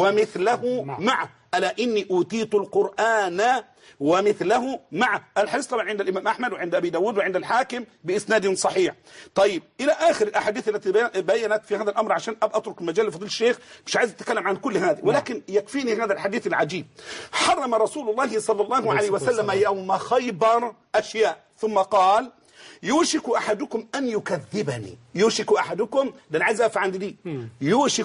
B: ومثله معه. ألا إني أوتيت القرآن ومثله معه. الحديث طبعا عند الإمام أحمد وعند أبي داود وعند الحاكم بإسناد صحيح. طيب، إلى آخر الأحاديث التي بينت في هذا الأمر، عشان أبقى أترك المجال لفضيلة الشيخ، مش عايز أتكلم عن كل هذه، ولكن يكفيني هذا الحديث العجيب. حرم رسول الله صلى الله عليه وسلم يوم خيبر أشياء، ثم قال: يوشك أحدكم أن يكذبني. يوشك أحدكم، ده أنا عايز أقف عند دي. يوشك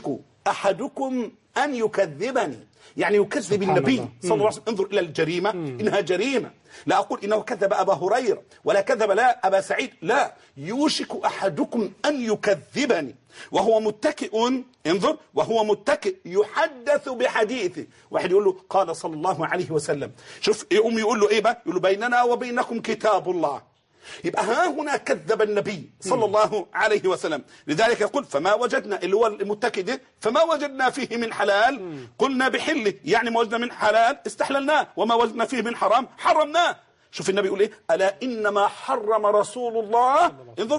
B: أحدكم أن يكذبني، يعني يكذب النبي صلى الله عليه وسلم. انظر إلى الجريمة، إنها جريمة. لا أقول إنه كذب أبا هريرة ولا كذب لا أبا سعيد، لا، يوشك أحدكم أن يكذبني وهو متكئ، انظر، وهو متكئ يحدث بحديثه. واحد يقول له: قال صلى الله عليه وسلم. شوف يقوم يقول له إيه بقى؟ يقول له: بيننا وبينكم كتاب الله. يبقى ها هنا كذب النبي صلى الله عليه وسلم. لذلك يقول: فما وجدنا، اللي هو المتكئ ده، فما وجدنا فيه من حلال قلنا بحله، يعني ما وجدنا من حلال استحللناه، وما وجدنا فيه من حرام حرمناه. شوف النبي يقول ايه: ألا إنما حرم رسول الله، انظر،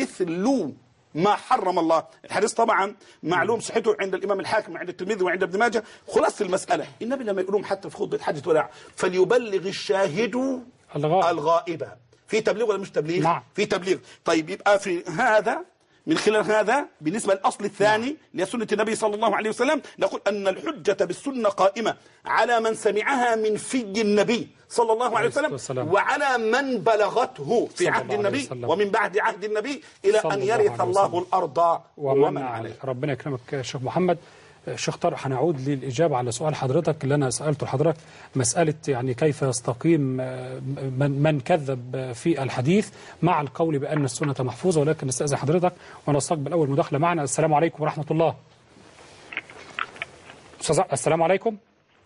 B: مثل ما حرم الله. الحديث طبعا معلوم صحته عند الإمام الحاكم وعند الترمذي وعند ابن ماجه. خلاصة المسألة، النبي لما يقولون حتى في خطبة حجة وداع: فليبلغ الشاهد الغائب. في تبليغ ولا مش تبليغ؟ نعم. في تبليغ. طيب، يبقى في هذا، من خلال هذا، بالنسبة للأصل الثاني لسنة النبي صلى الله عليه وسلم، نقول أن الحجة بالسنة قائمة على من سمعها من في النبي صلى الله عليه وسلم، وعلى من بلغته في عهد النبي ومن بعد عهد النبي إلى أن يرث الله الأرض ومن عليه.
A: ربنا يكرمك شيخ محمد. شيخ طارق، هنعود للإجابة على سؤال حضرتك اللي أنا سألته لحضرتك، مسألة يعني كيف يستقيم من كذب في الحديث مع القول بأن السنة محفوظة. ولكن نستأذن حضرتك ونستقبل أول مداخلة معنا. السلام عليكم ورحمة الله. السلام عليكم.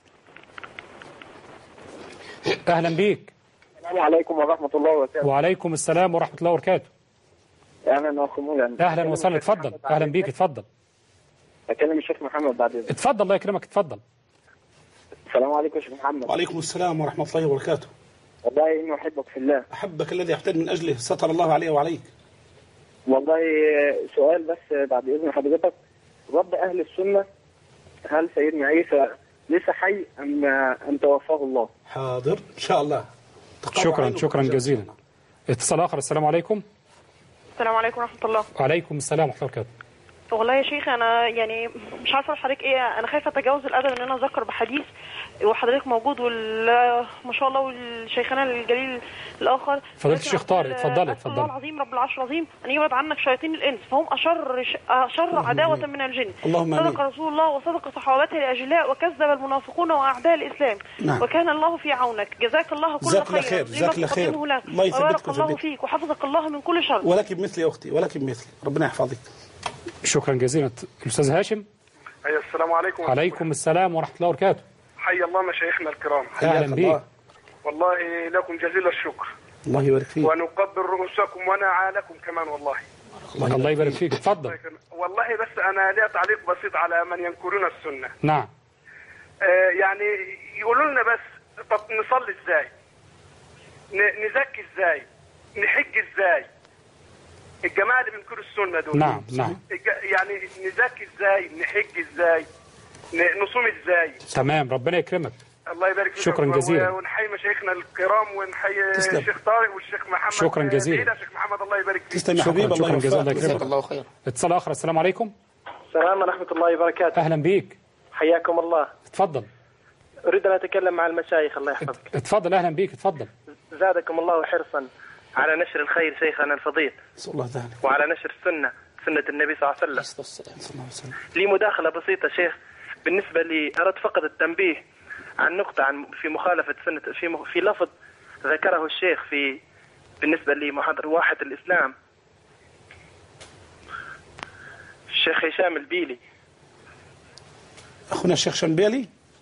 A: أهلا بيك.
D: السلام عليكم ورحمة الله وبركاته.
A: وعليكم السلام ورحمة الله وبركاته.
D: أهلا أخي مولانا.
A: أهلا وسهلا، اتفضل. أهلا بيك، اتفضل.
D: أكلم الشيخ محمد بعد إذنك.
A: اتفضل، الله يكرمك، اتفضل.
D: السلام عليكم يا شيخ محمد.
B: وعليكم السلام ورحمة الله وبركاته.
D: والله إني أحبك في الله.
B: أحبك الذي يحتاج من أجله ستر الله عليه وعليك.
D: والله سؤال بس بعد إذن حضرتك: رب أهل السنة، هل سيدنا عيسى لسه حي أم توفاه الله؟
B: حاضر إن شاء الله.
A: شكرا جزيلا. اتصال آخر. السلام عليكم.
E: السلام عليكم ورحمة الله.
A: وعليكم السلام ورحمة الله وبركاته.
E: والله يا شيخ، أنا يعني مش عارفة لحضرتك إيه، أنا خايفة أتجاوز الأدب إن أنا أذكر بحديث وحضرتك موجود ما شاء الله، والشيخنا الجليل الآخر
A: فضيلة الشيخ طارق، اتفضلي.
E: الله العظيم رب العرش العظيم أن يبعد عنك شياطين الإنس، فهم أشر عداوة من الجن. صدق رسول الله وصدق صحابته الأجلاء، وكذب المنافقون وأعداء الإسلام.
B: نعم.
E: وكان الله في عونك. جزاك الله كل خير.
B: جزاك الله خير.
E: الله يثبتك الله فيك وحفظك الله من كل شر.
B: ولكن مثلي يا أختي، ولكن مثلي، ربنا يحفظك.
A: شكرا جزيلا. الأستاذ هاشم.
F: السلام عليكم.
A: وعليكم السلام ورحمة الله وبركاته.
F: حي الله مشايخنا الكرام.
A: أهلا بك.
F: والله لكم جزيل الشكر.
B: الله يبارك فيك.
F: ونقبل رؤوسكم ونعالكم كمان والله.
A: الله يبارك فيك، اتفضل.
F: والله بس أنا لي تعليق بسيط على من ينكرون السنة.
A: نعم.
F: يعني يقولوا لنا بس: طب نصلي ازاي؟ نزكي ازاي؟ نحج ازاي؟ الجماعة اللي بينكروا السنة دول.
A: نعم.
F: يعني نزكي ازاي؟ نحج ازاي؟ نصوم ازاي؟
A: تمام، ربنا يكرمك.
F: الله يبارك فيك.
A: شكرا جزيلا.
F: ونحيي مشايخنا الكرام، ونحيي الشيخ طارق والشيخ محمد.
A: شكرا جزيلا.
F: الشيخ محمد الله يبارك فيك.
B: تسلم يا حبيبي.
A: شكرا جزيلا، الله يكرمك.
C: الله خير.
A: اتصال آخر. السلام عليكم.
D: السلام ورحمة الله وبركاته.
A: أهلا بيك.
D: حياكم الله.
A: اتفضل.
D: أريد أن أتكلم مع المشايخ. الله يحفظك.
A: اتفضل. أهلا بيك، اتفضل.
D: زادكم الله حرصا على نشر الخير شيخنا الفضيل،
B: الله ذلك،
D: وعلى نشر سنة النبي صلى الله عليه وسلم. لي مداخلة بسيطة شيخ. بالنسبة لي أردت فقط التنبيه عن نقطة في مخالفة سنة في لفظ ذكره الشيخ بالنسبة لمحاضرة واحد الإسلام، الشيخ هشام البيلي
B: أخونا الشيخ شنبيلي.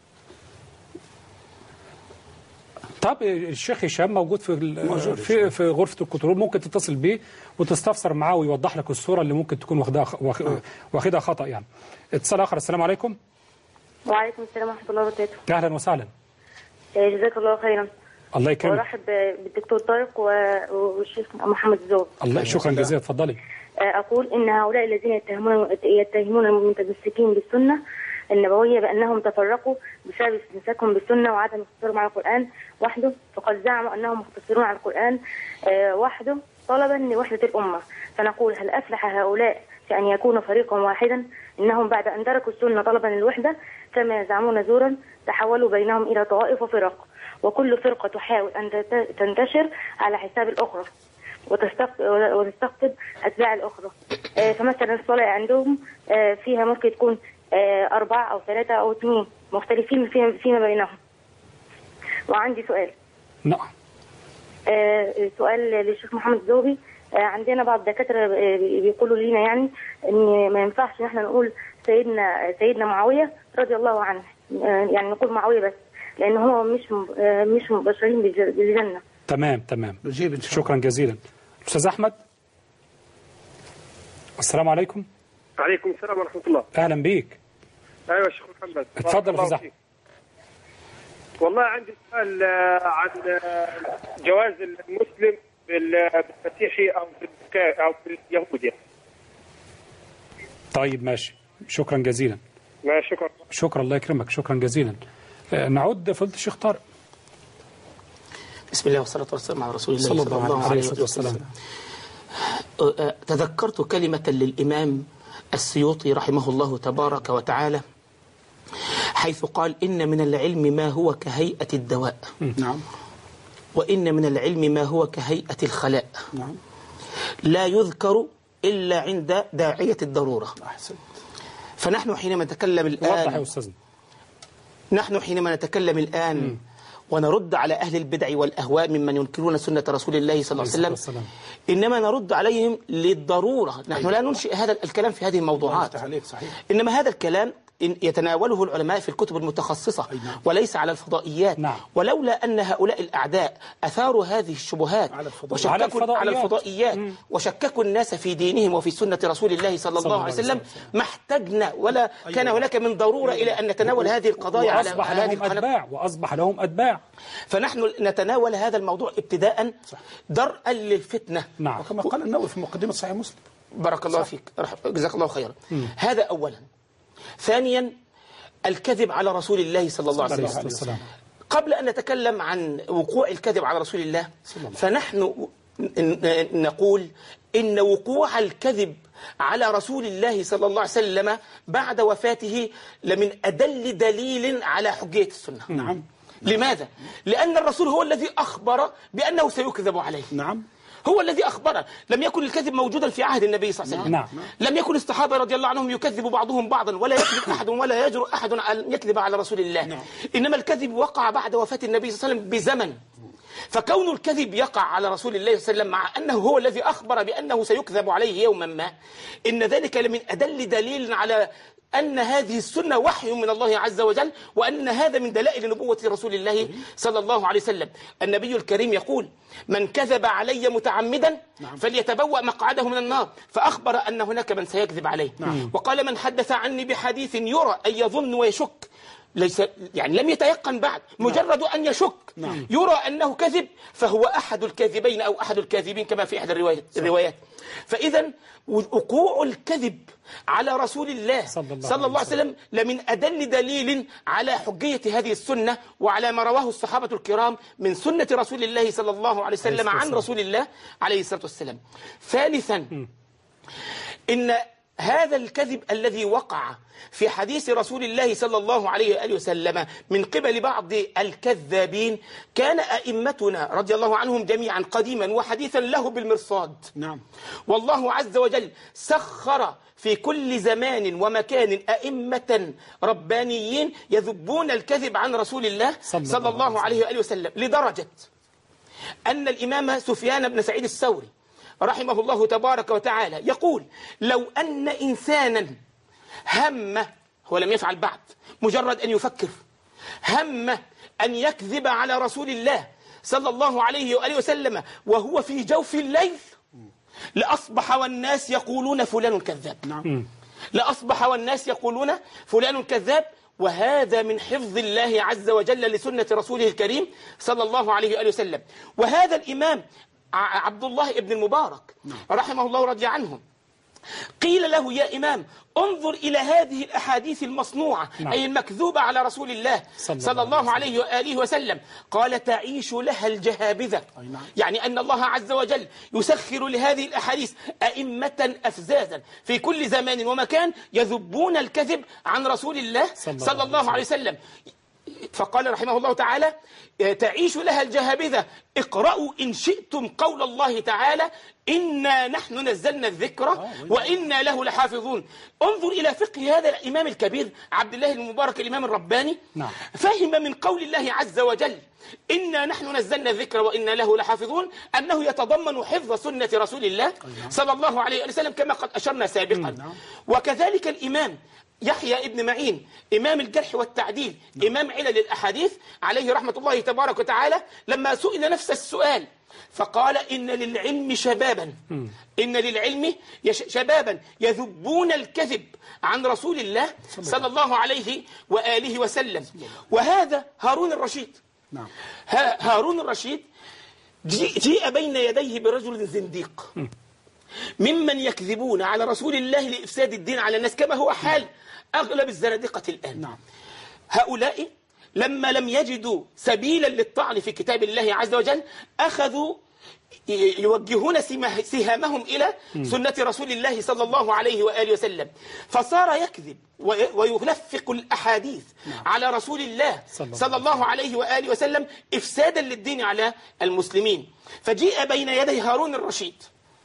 A: طب الشيخ هشام موجود في غرفة الكنترول، ممكن تتصل بيه وتستفسر معاه ويوضح لك الصورة اللي ممكن تكون واخدها خطأ يعني. اتصال آخر. السلام عليكم.
G: وعليكم السلام ورحمة الله وبركاته.
A: أهلا وسهلا.
G: جزاك الله خيرا.
A: الله يكرمك.
G: وارحب بالدكتور طارق والشيخ محمد الزوب.
A: الله شكرا جزيلا. اتفضلي.
G: أقول إن هؤلاء الذين يتهمون المتمسكين بالسنة النبوية بأنهم تفرقوا بسبب استمساكهم بالسنة وعدم اختصارهم على القرآن وحده، فقد زعموا أنهم مختصرون على القرآن وحده طلبا لوحدة الأمة. فنقول هل أفلح هؤلاء في أن يكونوا فريقا واحدا؟ إنهم بعد أن تركوا السنة طلبا للوحدة كما يزعمون زورا تحولوا بينهم إلى طوائف وفرق، وكل فرقة تحاول أن تنتشر على حساب الأخرى وتستقطب أتباع الأخرى. فمثلا الصلاة عندهم فيها ممكن تكون 4 أو 3 أو 2 مختلفين فيما بينهم. وعندي سؤال.
A: نعم.
G: سؤال للشيخ محمد الزوبي. عندنا بعض الدكاترة بيقولوا لنا يعني إن ما ينفعش نحن نقول سيدنا معاوية رضي الله عنه، يعني نقول معاوية بس، لأن هو مش مبشرين بالجنة.
A: تمام. شكرا جزيلا. أستاذ أحمد. السلام عليكم.
H: وعليكم السلام ورحمة الله.
A: أهلا بيك.
H: أيوة شيخ محمد.
A: اتفضل أستاذ أحمد.
H: والله عندي سؤال عن جواز المسلم بالمسيحي أو باليهودية.
A: طيب ماشي. شكرا جزيلا. شكرا الله يكرمك. شكرا جزيلا. نعود فضيلة الشيخ طارق.
C: بسم الله والصلاة والسلام على رسول الله
A: صلى الله عليه وسلم.
C: تذكرت كلمة للإمام السيوطي رحمه الله تبارك وتعالى حيث قال إن من العلم ما هو كهيئة الدواء.
B: نعم.
C: وإن من العلم ما هو كهيئة الخلاء.
B: نعم.
C: لا يذكر إلا عند داعية الضرورة.
B: أحسنت.
C: فنحن حينما نتكلم الآن
A: وضح يا أستاذنا.
C: نحن حينما نتكلم الآن ونرد على أهل البدع والأهواء ممن ينكرون سنة رسول الله صلى الله عليه وسلم إنما نرد عليهم للضرورة. نحن لا ننشئ هذا الكلام في هذه الموضوعات، إنما هذا الكلام يتناوله العلماء في الكتب المتخصصة وليس على الفضائيات. ولولا أن هؤلاء الأعداء أثاروا هذه الشبهات وشككوا على الفضائيات وشككوا الناس في دينهم وفي سنة رسول الله صلى الله عليه وسلم ما احتجنا ولا كان هناك من ضرورة إلى أن نتناول هذه القضايا على هذه القناة.
A: وأصبح لهم أتباع.
C: فنحن نتناول هذا الموضوع ابتداء درءا للفتنة.
B: وكما قال النووي في مقدمة صحيح مسلم.
C: بارك الله فيك. جزاك الله خيرا. هذا أولا. ثانيا الكذب على رسول الله صلى الله عليه وسلم. قبل أن نتكلم عن وقوع الكذب على رسول الله فنحن نقول إن وقوع الكذب على رسول الله صلى الله عليه وسلم بعد وفاته لمن أدل دليل على حجية السنة.
B: نعم.
C: لماذا؟ لأن الرسول هو الذي أخبر بأنه سيكذب عليه.
B: نعم.
C: هو الذي أخبره. لم يكن الكذب موجودا في عهد النبي صلى الله عليه وسلم. لم يكن الصحابة رضي الله عنهم يكذب بعضهم بعضا ولا يكذب أحد ولا يجرؤ أحد أن يكذب على رسول الله. إنما الكذب وقع بعد وفاة النبي صلى الله عليه وسلم بزمن. فكون الكذب يقع على رسول الله صلى الله عليه وسلم مع أنه هو الذي أخبر بأنه سيكذب عليه يوما ما إن ذلك لمن أدل دليل على أن هذه السنة وحي من الله عز وجل وأن هذا من دلائل نبوة رسول الله صلى الله عليه وسلم. النبي الكريم يقول من كذب علي متعمدا فليتبوأ مقعده من النار، فأخبر أن هناك من سيكذب عليه. وقال من حدث عني بحديث يرى أن يظن ويشك، ليس يعني لم يتيقن بعد، مجرد أن يشك يرى أنه كذب فهو أحد الكاذبين أو أحد الكاذبين كما في إحدى الروايات. فإذا وقوع الكذب على رسول الله صلى الله عليه وسلم لمن أدل دليل على حجية هذه السنة وعلى ما رواه الصحابة الكرام من سنة رسول الله صلى الله عليه وسلم عن رسول الله عليه الصلاة والسلام. ثالثا إن هذا الكذب الذي وقع في حديث رسول الله صلى الله عليه وآله وسلم من قبل بعض الكذابين كان أئمتنا رضي الله عنهم جميعا قديما وحديثا له بالمرصاد. والله عز وجل سخر في كل زمان ومكان أئمة ربانيين يذبون الكذب عن رسول الله صلى الله عليه وآله وسلم، لدرجة أن الإمام سفيان بن سعيد الثوري رحمه الله تبارك وتعالى يقول لو أن إنسانا هم هو لم يفعل بعد، مجرد أن يفكر هم أن يكذب على رسول الله صلى الله عليه وآله وسلم وهو في جوف الليل، لأصبح والناس يقولون فلان كذاب. لأصبح والناس يقولون فلان كذاب. وهذا من حفظ الله عز وجل لسنة رسوله الكريم صلى الله عليه وآله وسلم. وهذا الإمام عبد الله بن المبارك رحمه الله ورضي عنه قيل له يا إمام انظر إلى هذه الأحاديث المصنوعة أي المكذوبة على رسول الله صلى الله عليه وآله وسلم. قال تعيش لها الجهابذة، يعني أن الله عز وجل يسخر لهذه الأحاديث أئمة أفزازا في كل زمان ومكان يذبون الكذب عن رسول الله صلى الله عليه وسلم. فقال رحمه الله تعالى تعيش لها الجهابذة اقرأوا إن شئتم قول الله تعالى إنا نحن نزلنا الذكر وإنا له لحافظون. انظر إلى فقه هذا الإمام الكبير عبد الله المبارك الإمام الرباني. فهم من قول الله عز وجل إنا نحن نزلنا الذكر وإنا له لحافظون أنه يتضمن حفظ سنة رسول الله صلى الله عليه وسلم كما قد أشرنا سابقا. وكذلك الإمام يحيى ابن معين إمام الجرح والتعديل إمام علل الأحاديث عليه رحمة الله تبارك وتعالى لما سئل نفس السؤال فقال إن للعلم شبابا، إن للعلم شبابا يذبون الكذب عن رسول الله صلى الله عليه وآله وسلم. وهذا هارون الرشيد. هارون الرشيد جيء بين يديه برجل زنديق ممن يكذبون على رسول الله لإفساد الدين على الناس كما هو حال أغلب الزنادقة الآن. هؤلاء لما لم يجدوا سبيلا للطعن في كتاب الله عز وجل أخذوا يوجهون سهامهم إلى سنة رسول الله صلى الله عليه وآله وسلم، فصار يكذب ويلفق الأحاديث على رسول الله صلى الله عليه وآله وسلم إفسادا للدين على المسلمين. فجيء بين يدي هارون الرشيد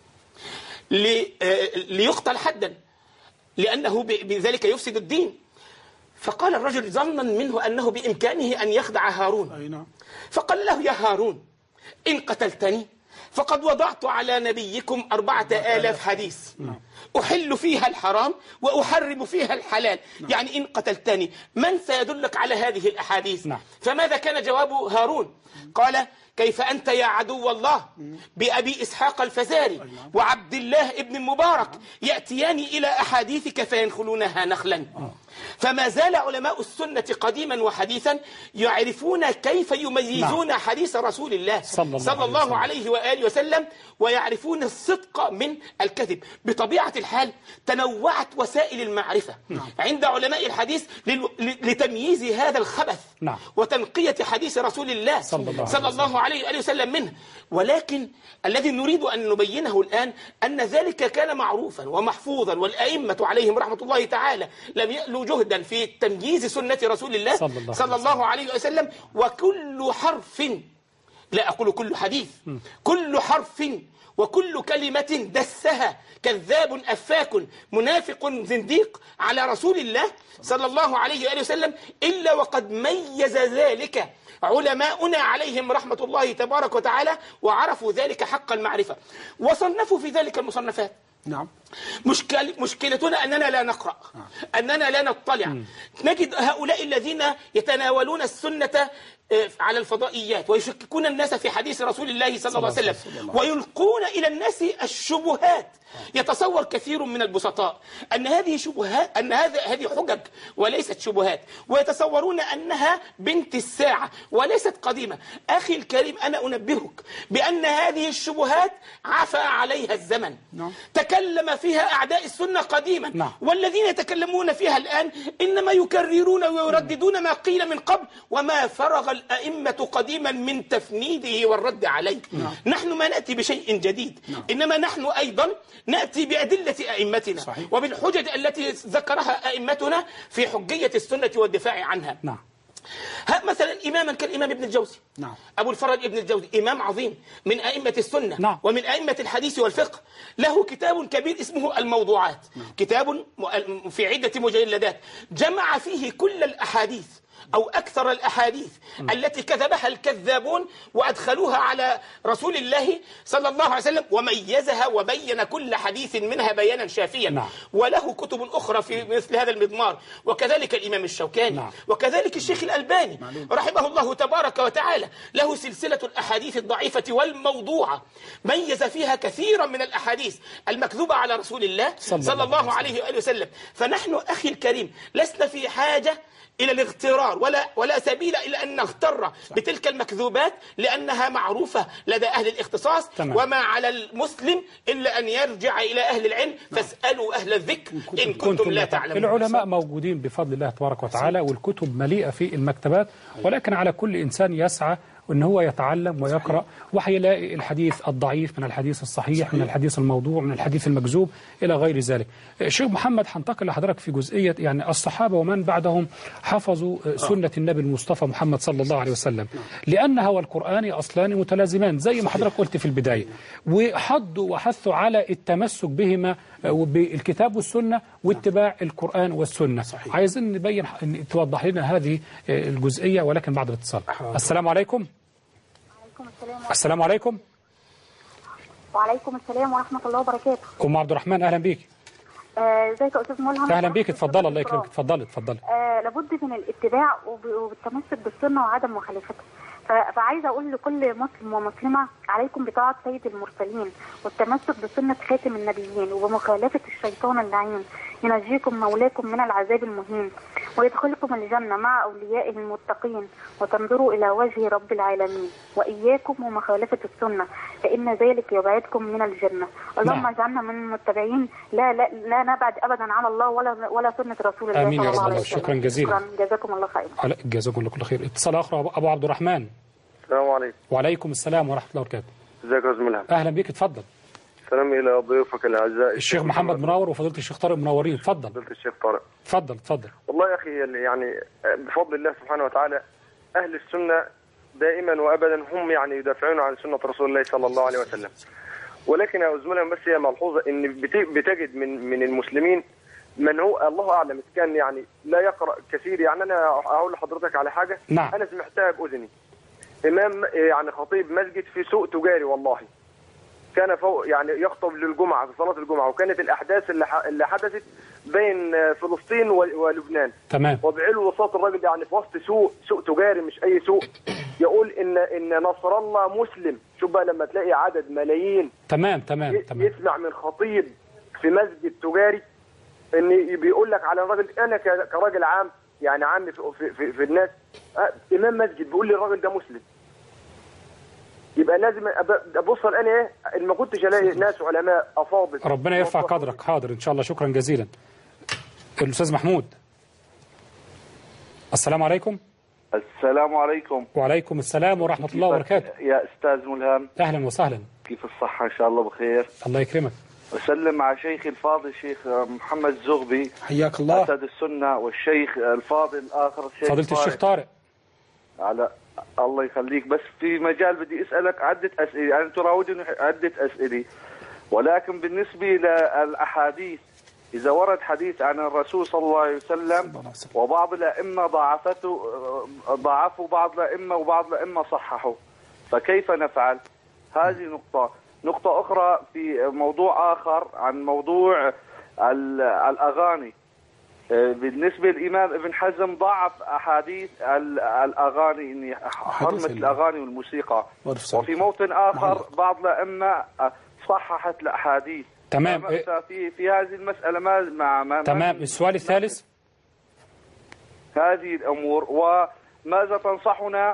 C: ليقتل حدا لأنه بذلك يفسد الدين. فقال الرجل ظنا منه أنه بإمكانه أن يخدع هارون، فقال له يا هارون إن قتلتني فقد وضعت على نبيكم 4000 حديث أحل فيها الحرام وأحرم فيها الحلال، يعني إن قتلتني من سيدلك على هذه الأحاديث؟ فماذا كان جواب هارون؟ قال كيف أنت يا عدو الله بأبي إسحاق الفزاري وعبد الله ابن المبارك يأتيان إلى أحاديثك فينخلونها نخلا. فما زال علماء السنة قديما وحديثا يعرفون كيف يميزون حديث رسول الله صلى الله عليه وآله وسلم ويعرفون الصدق من الكذب. بطبيعة الحال تنوعت وسائل المعرفة عند علماء الحديث لتمييز هذا الخبث وتنقية حديث رسول الله صلى الله عليه وآله وسلم منه. ولكن الذي نريد أن نبينه الآن أن ذلك كان معروفا ومحفوظا، والأئمة عليهم رحمة الله تعالى لم يألوا جهدا في تمييز سنة رسول الله صلى الله عليه وسلم. وكل حرف، لا أقول كل حديث، كل حرف وكل كلمة دسها كذاب أفاك منافق زنديق على رسول الله صلى الله عليه وآله وسلم إلا وقد ميز ذلك علماؤنا عليهم رحمة الله تبارك وتعالى وعرفوا ذلك حق المعرفة وصنفوا في ذلك المصنفات. مشكلتنا أننا لا نقرأ، أننا لا نطلع. نجد هؤلاء الذين يتناولون السنة على الفضائيات ويشككون الناس في حديث رسول الله صلى الله عليه وسلم ويلقون إلى الناس الشبهات. يتصور كثير من البسطاء أن هذه شبهات، أن هذه حجج وليست شبهات، ويتصورون أنها بنت الساعة وليست قديمة. أخي الكريم أنا أنبهك بأن هذه الشبهات عفى عليها الزمن، تكلم فيها أعداء السنة قديما، والذين يتكلمون فيها الآن إنما يكررون ويرددون ما قيل من قبل وما فرغ الأئمة قديما من تفنيده والرد عليه. نحن ما نأتي بشيء جديد، إنما نحن أيضا نأتي بأدلة أئمتنا وبالحجج التي ذكرها أئمتنا في حجية السنة والدفاع عنها. مثلا إماما كالإمام ابن الجوزي، أبو الفرج ابن الجوزي إمام عظيم من أئمة السنة ومن أئمة الحديث والفقه، له كتاب كبير اسمه الموضوعات، كتاب في عدة مجلدات جمع فيه كل الأحاديث أو أكثر الأحاديث التي كذبها الكذابون وأدخلوها على رسول الله صلى الله عليه وسلم، وميزها وبين كل حديث منها بيانا شافيا. وله كتب أخرى في مثل هذا المضمار، وكذلك الإمام الشوكاني، وكذلك الشيخ الألباني رحمه الله تبارك وتعالى له سلسلة الأحاديث الضعيفة والموضوعة، ميز فيها كثيرا من الأحاديث المكذوبة على رسول الله صلى الله عليه وآله وسلم. فنحن أخي الكريم لسنا في حاجة إلى الاغترار ولا سبيل إلى أن نغتر بتلك المكذوبات، لأنها معروفة لدى أهل الاختصاص. وما على المسلم إلا أن يرجع إلى أهل العلم، فاسألوا أهل الذكر إن كنتم لا تعلمون.
A: العلماء موجودين بفضل الله تبارك وتعالى، والكتب مليئة في المكتبات، ولكن على كل إنسان يسعى وأن هو يتعلم ويقرأ وهيلاقي الحديث الضعيف من الحديث الصحيح، من الحديث الموضوع، من الحديث المكذوب إلى غير ذلك. شيخ محمد، هنتقل لحضرتك في جزئية يعني الصحابة ومن بعدهم حفظوا سنة النبي المصطفى محمد صلى الله عليه وسلم، لأنها والقرآن أصلان متلازمان زي ما حضرتك قلت في البداية، وحضوا وحثوا على التمسك بهما بالكتاب والسنة واتباع القرآن والسنة. عايزين نبين توضح لنا هذه الجزئية، ولكن بعد الاتصال. السلام عليكم. السلام عليكم.
I: وعليكم السلام ورحمة الله وبركاته.
A: أم عبد الرحمن، أهلا بيك.
I: ازيك يا أستاذ ملهم؟
A: أهلا بيك، اتفضل. الله يكرمك، اتفضلي.
I: لابد من الاتباع والتمسك بالسنة وعدم مخالفتها. فعايزة أقول لكل مسلم ومسلمة عليكم بطاعة سيد المرسلين والتمسك بسنة خاتم النبيين وبمخالفة الشيطان اللعين، ينجيكم مولاكم من العذاب المهين ويدخلكم الجنة مع أوليائه المتقين وتنظروا إلى وجه رب العالمين، وإياكم ومخالفة السنة فإن ذلك يبعدكم من الجنة. اللهم اجعلنا من المتبعين لا نبعد أبدا على الله ولا سنة رسول الله
A: آمين
I: صلى الله عليه
A: يا رب.
I: وسلم.
A: شكرا جزيلا.
I: جزاكم الله خير.
A: جزاكم الله كل خير. اتصال آخر، أبو عبد الرحمن.
H: السلام عليكم.
A: وعليكم السلام ورحمة الله وبركاته.
H: ازيك يا استاذ ملهم؟
A: أهلا بك، اتفضل.
H: سلام إلى ضيوفك الأعزاء
A: الشيخ محمد منور وفضيلة الشيخ طارق منورين. اتفضل.
H: فضيلة الشيخ طارق.
A: اتفضل.
H: والله يا أخي يعني بفضل الله سبحانه وتعالى أهل السنة دائما وأبدا هم يعني يدافعون عن سنة رسول الله صلى الله عليه وسلم. ولكن يا أستاذ ملهم بس هي ملحوظة إن بتجد من المسلمين من هو الله أعلم إذا كان يعني لا يقرأ كثير. يعني أنا أقول لحضرتك على حاجة.
A: نعم.
H: أنا سمعتها بأذني. إمام يعني خطيب مسجد في سوق تجاري، والله كان فوق يعني يخطب للجمعة في صلاة الجمعة، وكانت الأحداث اللي حدثت بين فلسطين ولبنان.
A: تمام.
H: وبعلو وسط الراجل يعني في وسط سوق تجاري مش أي سوق، يقول إن نصر الله مسلم. شوف بقى لما تلاقي عدد ملايين
A: تمام
H: يسمع من خطيب في مسجد تجاري إن بيقول لك على الراجل، أنا كراجل عام يعني عامي في الناس، إمام مسجد بيقول لي الراجل ده مسلم. يبقى لازم ابص انا ايه ان ما كنتش الاقي ناس علماء افاضل.
A: ربنا يرفع قدرك. حاضر ان شاء الله. شكرا جزيلا. الاستاذ محمود. السلام عليكم.
J: السلام عليكم.
A: وعليكم السلام ورحمة الله وبركاته.
J: يا استاذ ملهم،
A: اهلا وسهلا.
J: كيف الصحة؟ ان شاء الله بخير.
A: الله يكرمك.
J: اسلم على شيخي الفاضل شيخ محمد زغبي،
B: حياك الله.
J: اسد السنة، والشيخ الفاضل الاخر
A: فضيلة الشيخ طارق.
J: على الله يخليك. بس في مجال بدي اسالك عدة اسئله، يعني تراودني عدة اسئله، ولكن بالنسبه للاحاديث اذا ورد حديث عن الرسول صلى الله عليه وسلم وبعض الائمه ضعفوا بعض الائمه وبعض الائمه صححوا، فكيف نفعل؟ هذه نقطه اخرى في موضوع اخر عن موضوع الاغاني. بالنسبة للإمام ابن حزم ضعف أحاديث الأغاني، إن حرمة الأغاني والموسيقى، وفي موطن آخر بعض الأئمة صححت الأحاديث.
A: تمام.
J: في هذه المسألة ما
A: تمام. السؤال الثالث
J: هذه الأمور، وماذا تنصحنا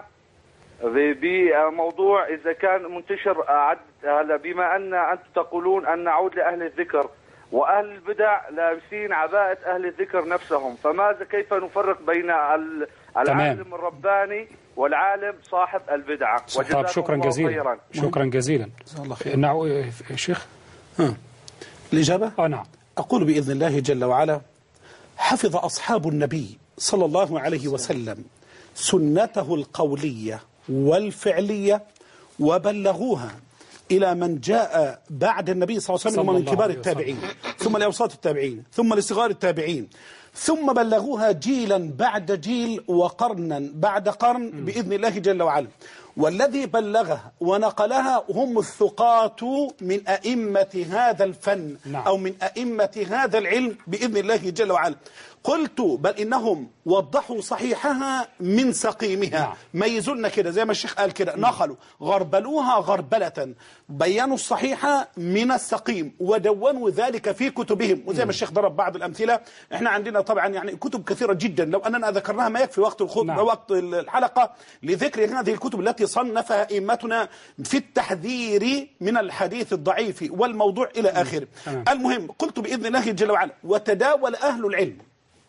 J: بموضوع إذا كان منتشر بما أن أنتم تقولون أن نعود لأهل الذكر وأهل البدع لابسين عباءة أهل الذكر نفسهم، فماذا كيف نفرق بين العالم الرباني والعالم صاحب البدعة؟
A: طيب شكرا جزيلا. شكرا جزيلا. شيخ
B: الإجابة؟
A: نعم.
B: أقول بإذن الله جل وعلا حفظ أصحاب النبي صلى الله عليه وسلم سنته القولية والفعلية وبلغوها إلى من جاء بعد النبي صلى الله عليه وسلم من كبار التابعين ثم لأوساط التابعين ثم لصغار التابعين، ثم بلغوها جيلا بعد جيل وقرنا بعد قرن بإذن الله جل وعلا. والذي بلغها ونقلها هم الثقات من أئمة هذا الفن أو من أئمة هذا العلم بإذن الله جل وعلا. قلت بل إنهم وضحوا صحيحها من سقيمها. ميزولنا كده زي ما الشيخ قال كده، نخلوا غربلوها غربلة، بيانوا الصحيحة من السقيم ودونوا ذلك في كتبهم. وزي ما الشيخ ضرب بعض الأمثلة، احنا عندنا طبعا يعني كتب كثيرة جدا، لو أننا ذكرناها ما يكفي وقت الخطبة وقت الحلقة لذكر هذه الكتب التي صنفها أئمتنا في التحذير من الحديث الضعيف والموضوع إلى آخره. المهم قلت بإذن الله جل وعلا وتداول أهل العلم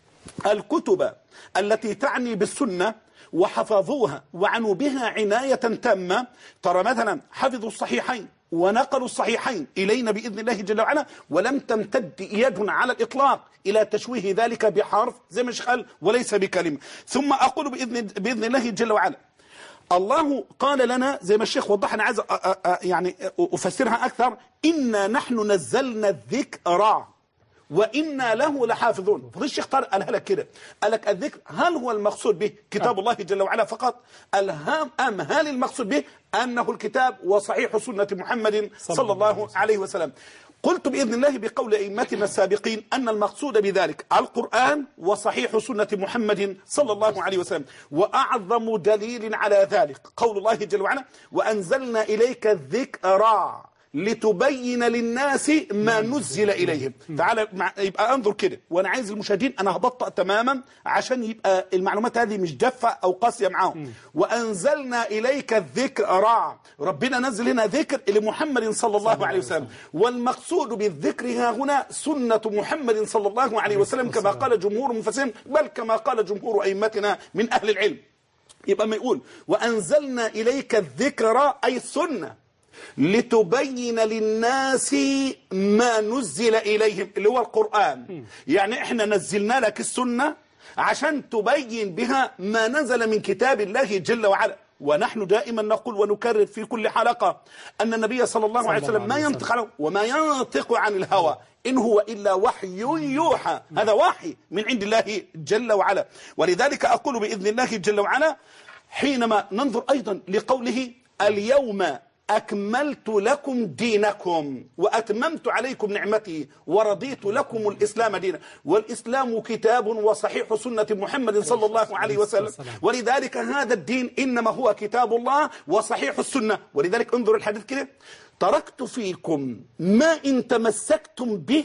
B: الكتب التي تعني بالسنة وحفظوها وعنوا بها عناية تامة. ترى مثلا حفظوا الصحيحين ونقلوا الصحيحين إلينا بإذن الله جل وعلا، ولم تمتد يد على الإطلاق إلى تشويه ذلك بحرف زي ما قال وليس بكلمة. ثم أقول بإذن الله جل وعلا الله قال لنا زي ما الشيخ وضح، أنا عايز يعني أفسرها أكثر، إنا نحن نزلنا الذكر وإنا له لحافظون. فضل الشيخ طارق قالها لك كده، قال لك الذكر هل هو المقصود به كتاب الله جل وعلا فقط أم هل المقصود به أنه الكتاب وصحيح سنة محمد صلى الله عليه وسلم؟ قلت بإذن الله بقول أئمتنا السابقين أن المقصود بذلك القرآن وصحيح سنة محمد صلى الله عليه وسلم. وأعظم دليل على ذلك قول الله جل وعلا وأنزلنا إليك الذكر لتبين للناس ما نزل إليهم. تعالى يبقى انظر كده، وانا عايز المشاهدين انا هبطأ تماما عشان يبقى المعلومات هذه مش جافة او قاسية معاهم. وانزلنا اليك الذكر، ربنا نزل هنا ذكر لمحمد صلى الله عليه وسلم، والمقصود بالذكر ها هنا سنة محمد صلى الله عليه وسلم كما قال جمهور المفسرين، بل كما قال جمهور أئمتنا من أهل العلم. يبقى ما يقول وأنزلنا إليك الذكر أي السنة لتبين للناس ما نزل إليهم اللي هو القرآن. يعني احنا نزلنا لك السنة عشان تبين بها ما نزل من كتاب الله جل وعلا. ونحن دائما نقول ونكرر في كل حلقة أن النبي صلى الله عليه وسلم ما ينطق عنه وما ينطق عن الهوى إن هو إلا وحي يوحى، هذا وحي من عند الله جل وعلا. ولذلك أقول بإذن الله جل وعلا حينما ننظر أيضا لقوله اليوم أكملت لكم دينكم وأتممت عليكم نعمتي ورضيت لكم الإسلام دينا. والإسلام كتاب وصحيح سنة محمد صلى الله عليه وسلم، ولذلك هذا الدين إنما هو كتاب الله وصحيح السنة. ولذلك انظر الحديث كده، تركت فيكم ما إن تمسكتم به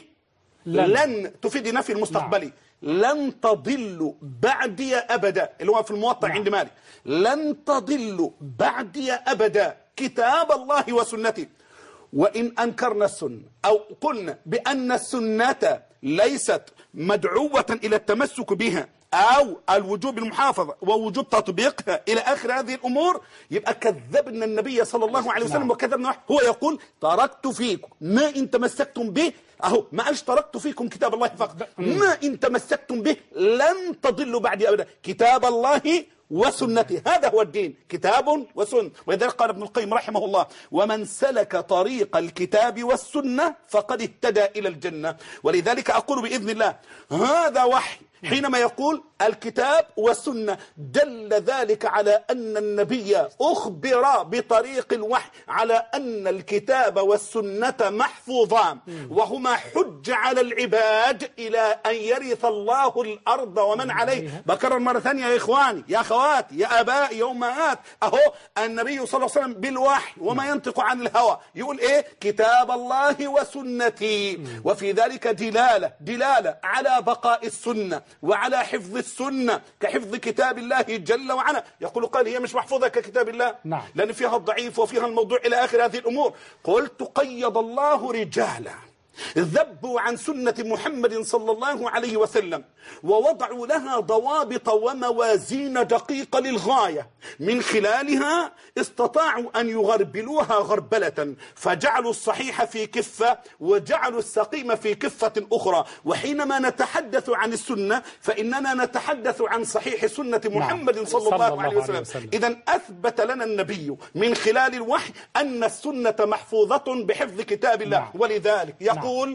B: لن تفيد نفي المستقبلي، لن تضلوا بعدي أبدا، اللي هو في الموطأ عند مالك، لن تضلوا بعدي أبدا كتاب الله وسنته. وإن أنكرنا السنة أو قلنا بأن السنة ليست مدعوة إلى التمسك بها أو الوجوب المحافظة ووجوب تطبيقها إلى آخر هذه الأمور، يبقى كذبنا النبي صلى الله عليه وسلم وكذبنا. هو يقول تركت فيكم ما إن تمسكتم به، أهو ما قالش تركت فيكم كتاب الله فقط، ما إن تمسكتم به لن تضلوا بعدي أبدا كتاب الله وسنته. هذا هو الدين، كتاب وسنة. ولذلك قال ابن القيم رحمه الله ومن سلك طريق الكتاب والسنة فقد اهتدى إلى الجنة. ولذلك أقول بإذن الله هذا وحي حينما يقول الكتاب والسنة، دل ذلك على أن النبي أخبر بطريق الوحي على أن الكتاب والسنة محفوظان وهما حج على العباد إلى أن يرث الله الأرض ومن عليه. بكرر مرة ثانية يا إخواني يا أخواتي يا آباء يا أمهات، أهو النبي صلى الله عليه وسلم بالوحي وما ينطق عن الهوى يقول إيه؟ كتاب الله وسنتي. وفي ذلك دلالة على بقاء السنة وعلى حفظ السنة كحفظ كتاب الله جل وعلا. يقول قال هي مش محفوظة ككتاب الله، لأن فيها الضعيف وفيها الموضوع إلى آخر هذه الأمور. قلت قيض الله رجالا ذبوا عن سنة محمد صلى الله عليه وسلم ووضعوا لها ضوابط وموازين دقيقة للغاية، من خلالها استطاعوا أن يغربلوها غربلة، فجعلوا الصحيح في كفة وجعلوا السقيم في كفة أخرى. وحينما نتحدث عن السنة فإننا نتحدث عن صحيح سنة محمد صلى الله عليه وسلم. إذن أثبت لنا النبي من خلال الوحي أن السنة محفوظة بحفظ كتاب الله. ولذلك يقول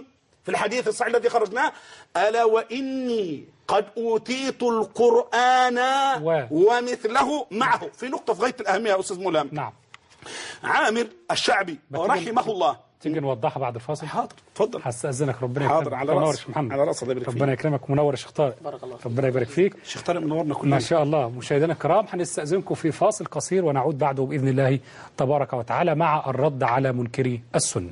B: في الحديث الصحيح الذي خرجناه: ألا وإني قد أوتيت القرآن ومثله معه. في نقطة في غاية الأهمية يا أستاذ ملهم.
A: نعم.
B: عامر الشعبي رحمه الله.
A: تيجي نوضحها بعد الفاصل؟
B: حاضر، اتفضل.
A: هستأذنك. ربنا
B: يكرمك.
A: حاضر،
B: على رأس محمد، على رأس.
A: ربنا يكرمك. منور يا شيخ طارق. ربنا يبارك فيك.
B: شيخ طارق منورنا كلنا
A: ما شاء الله. مشاهدينا الكرام، هنستأذنكم في فاصل قصير ونعود بعده بإذن الله تبارك وتعالى مع الرد على منكري السنة.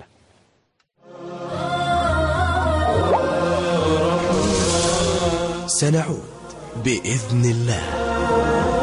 K: سنعود بإذن الله.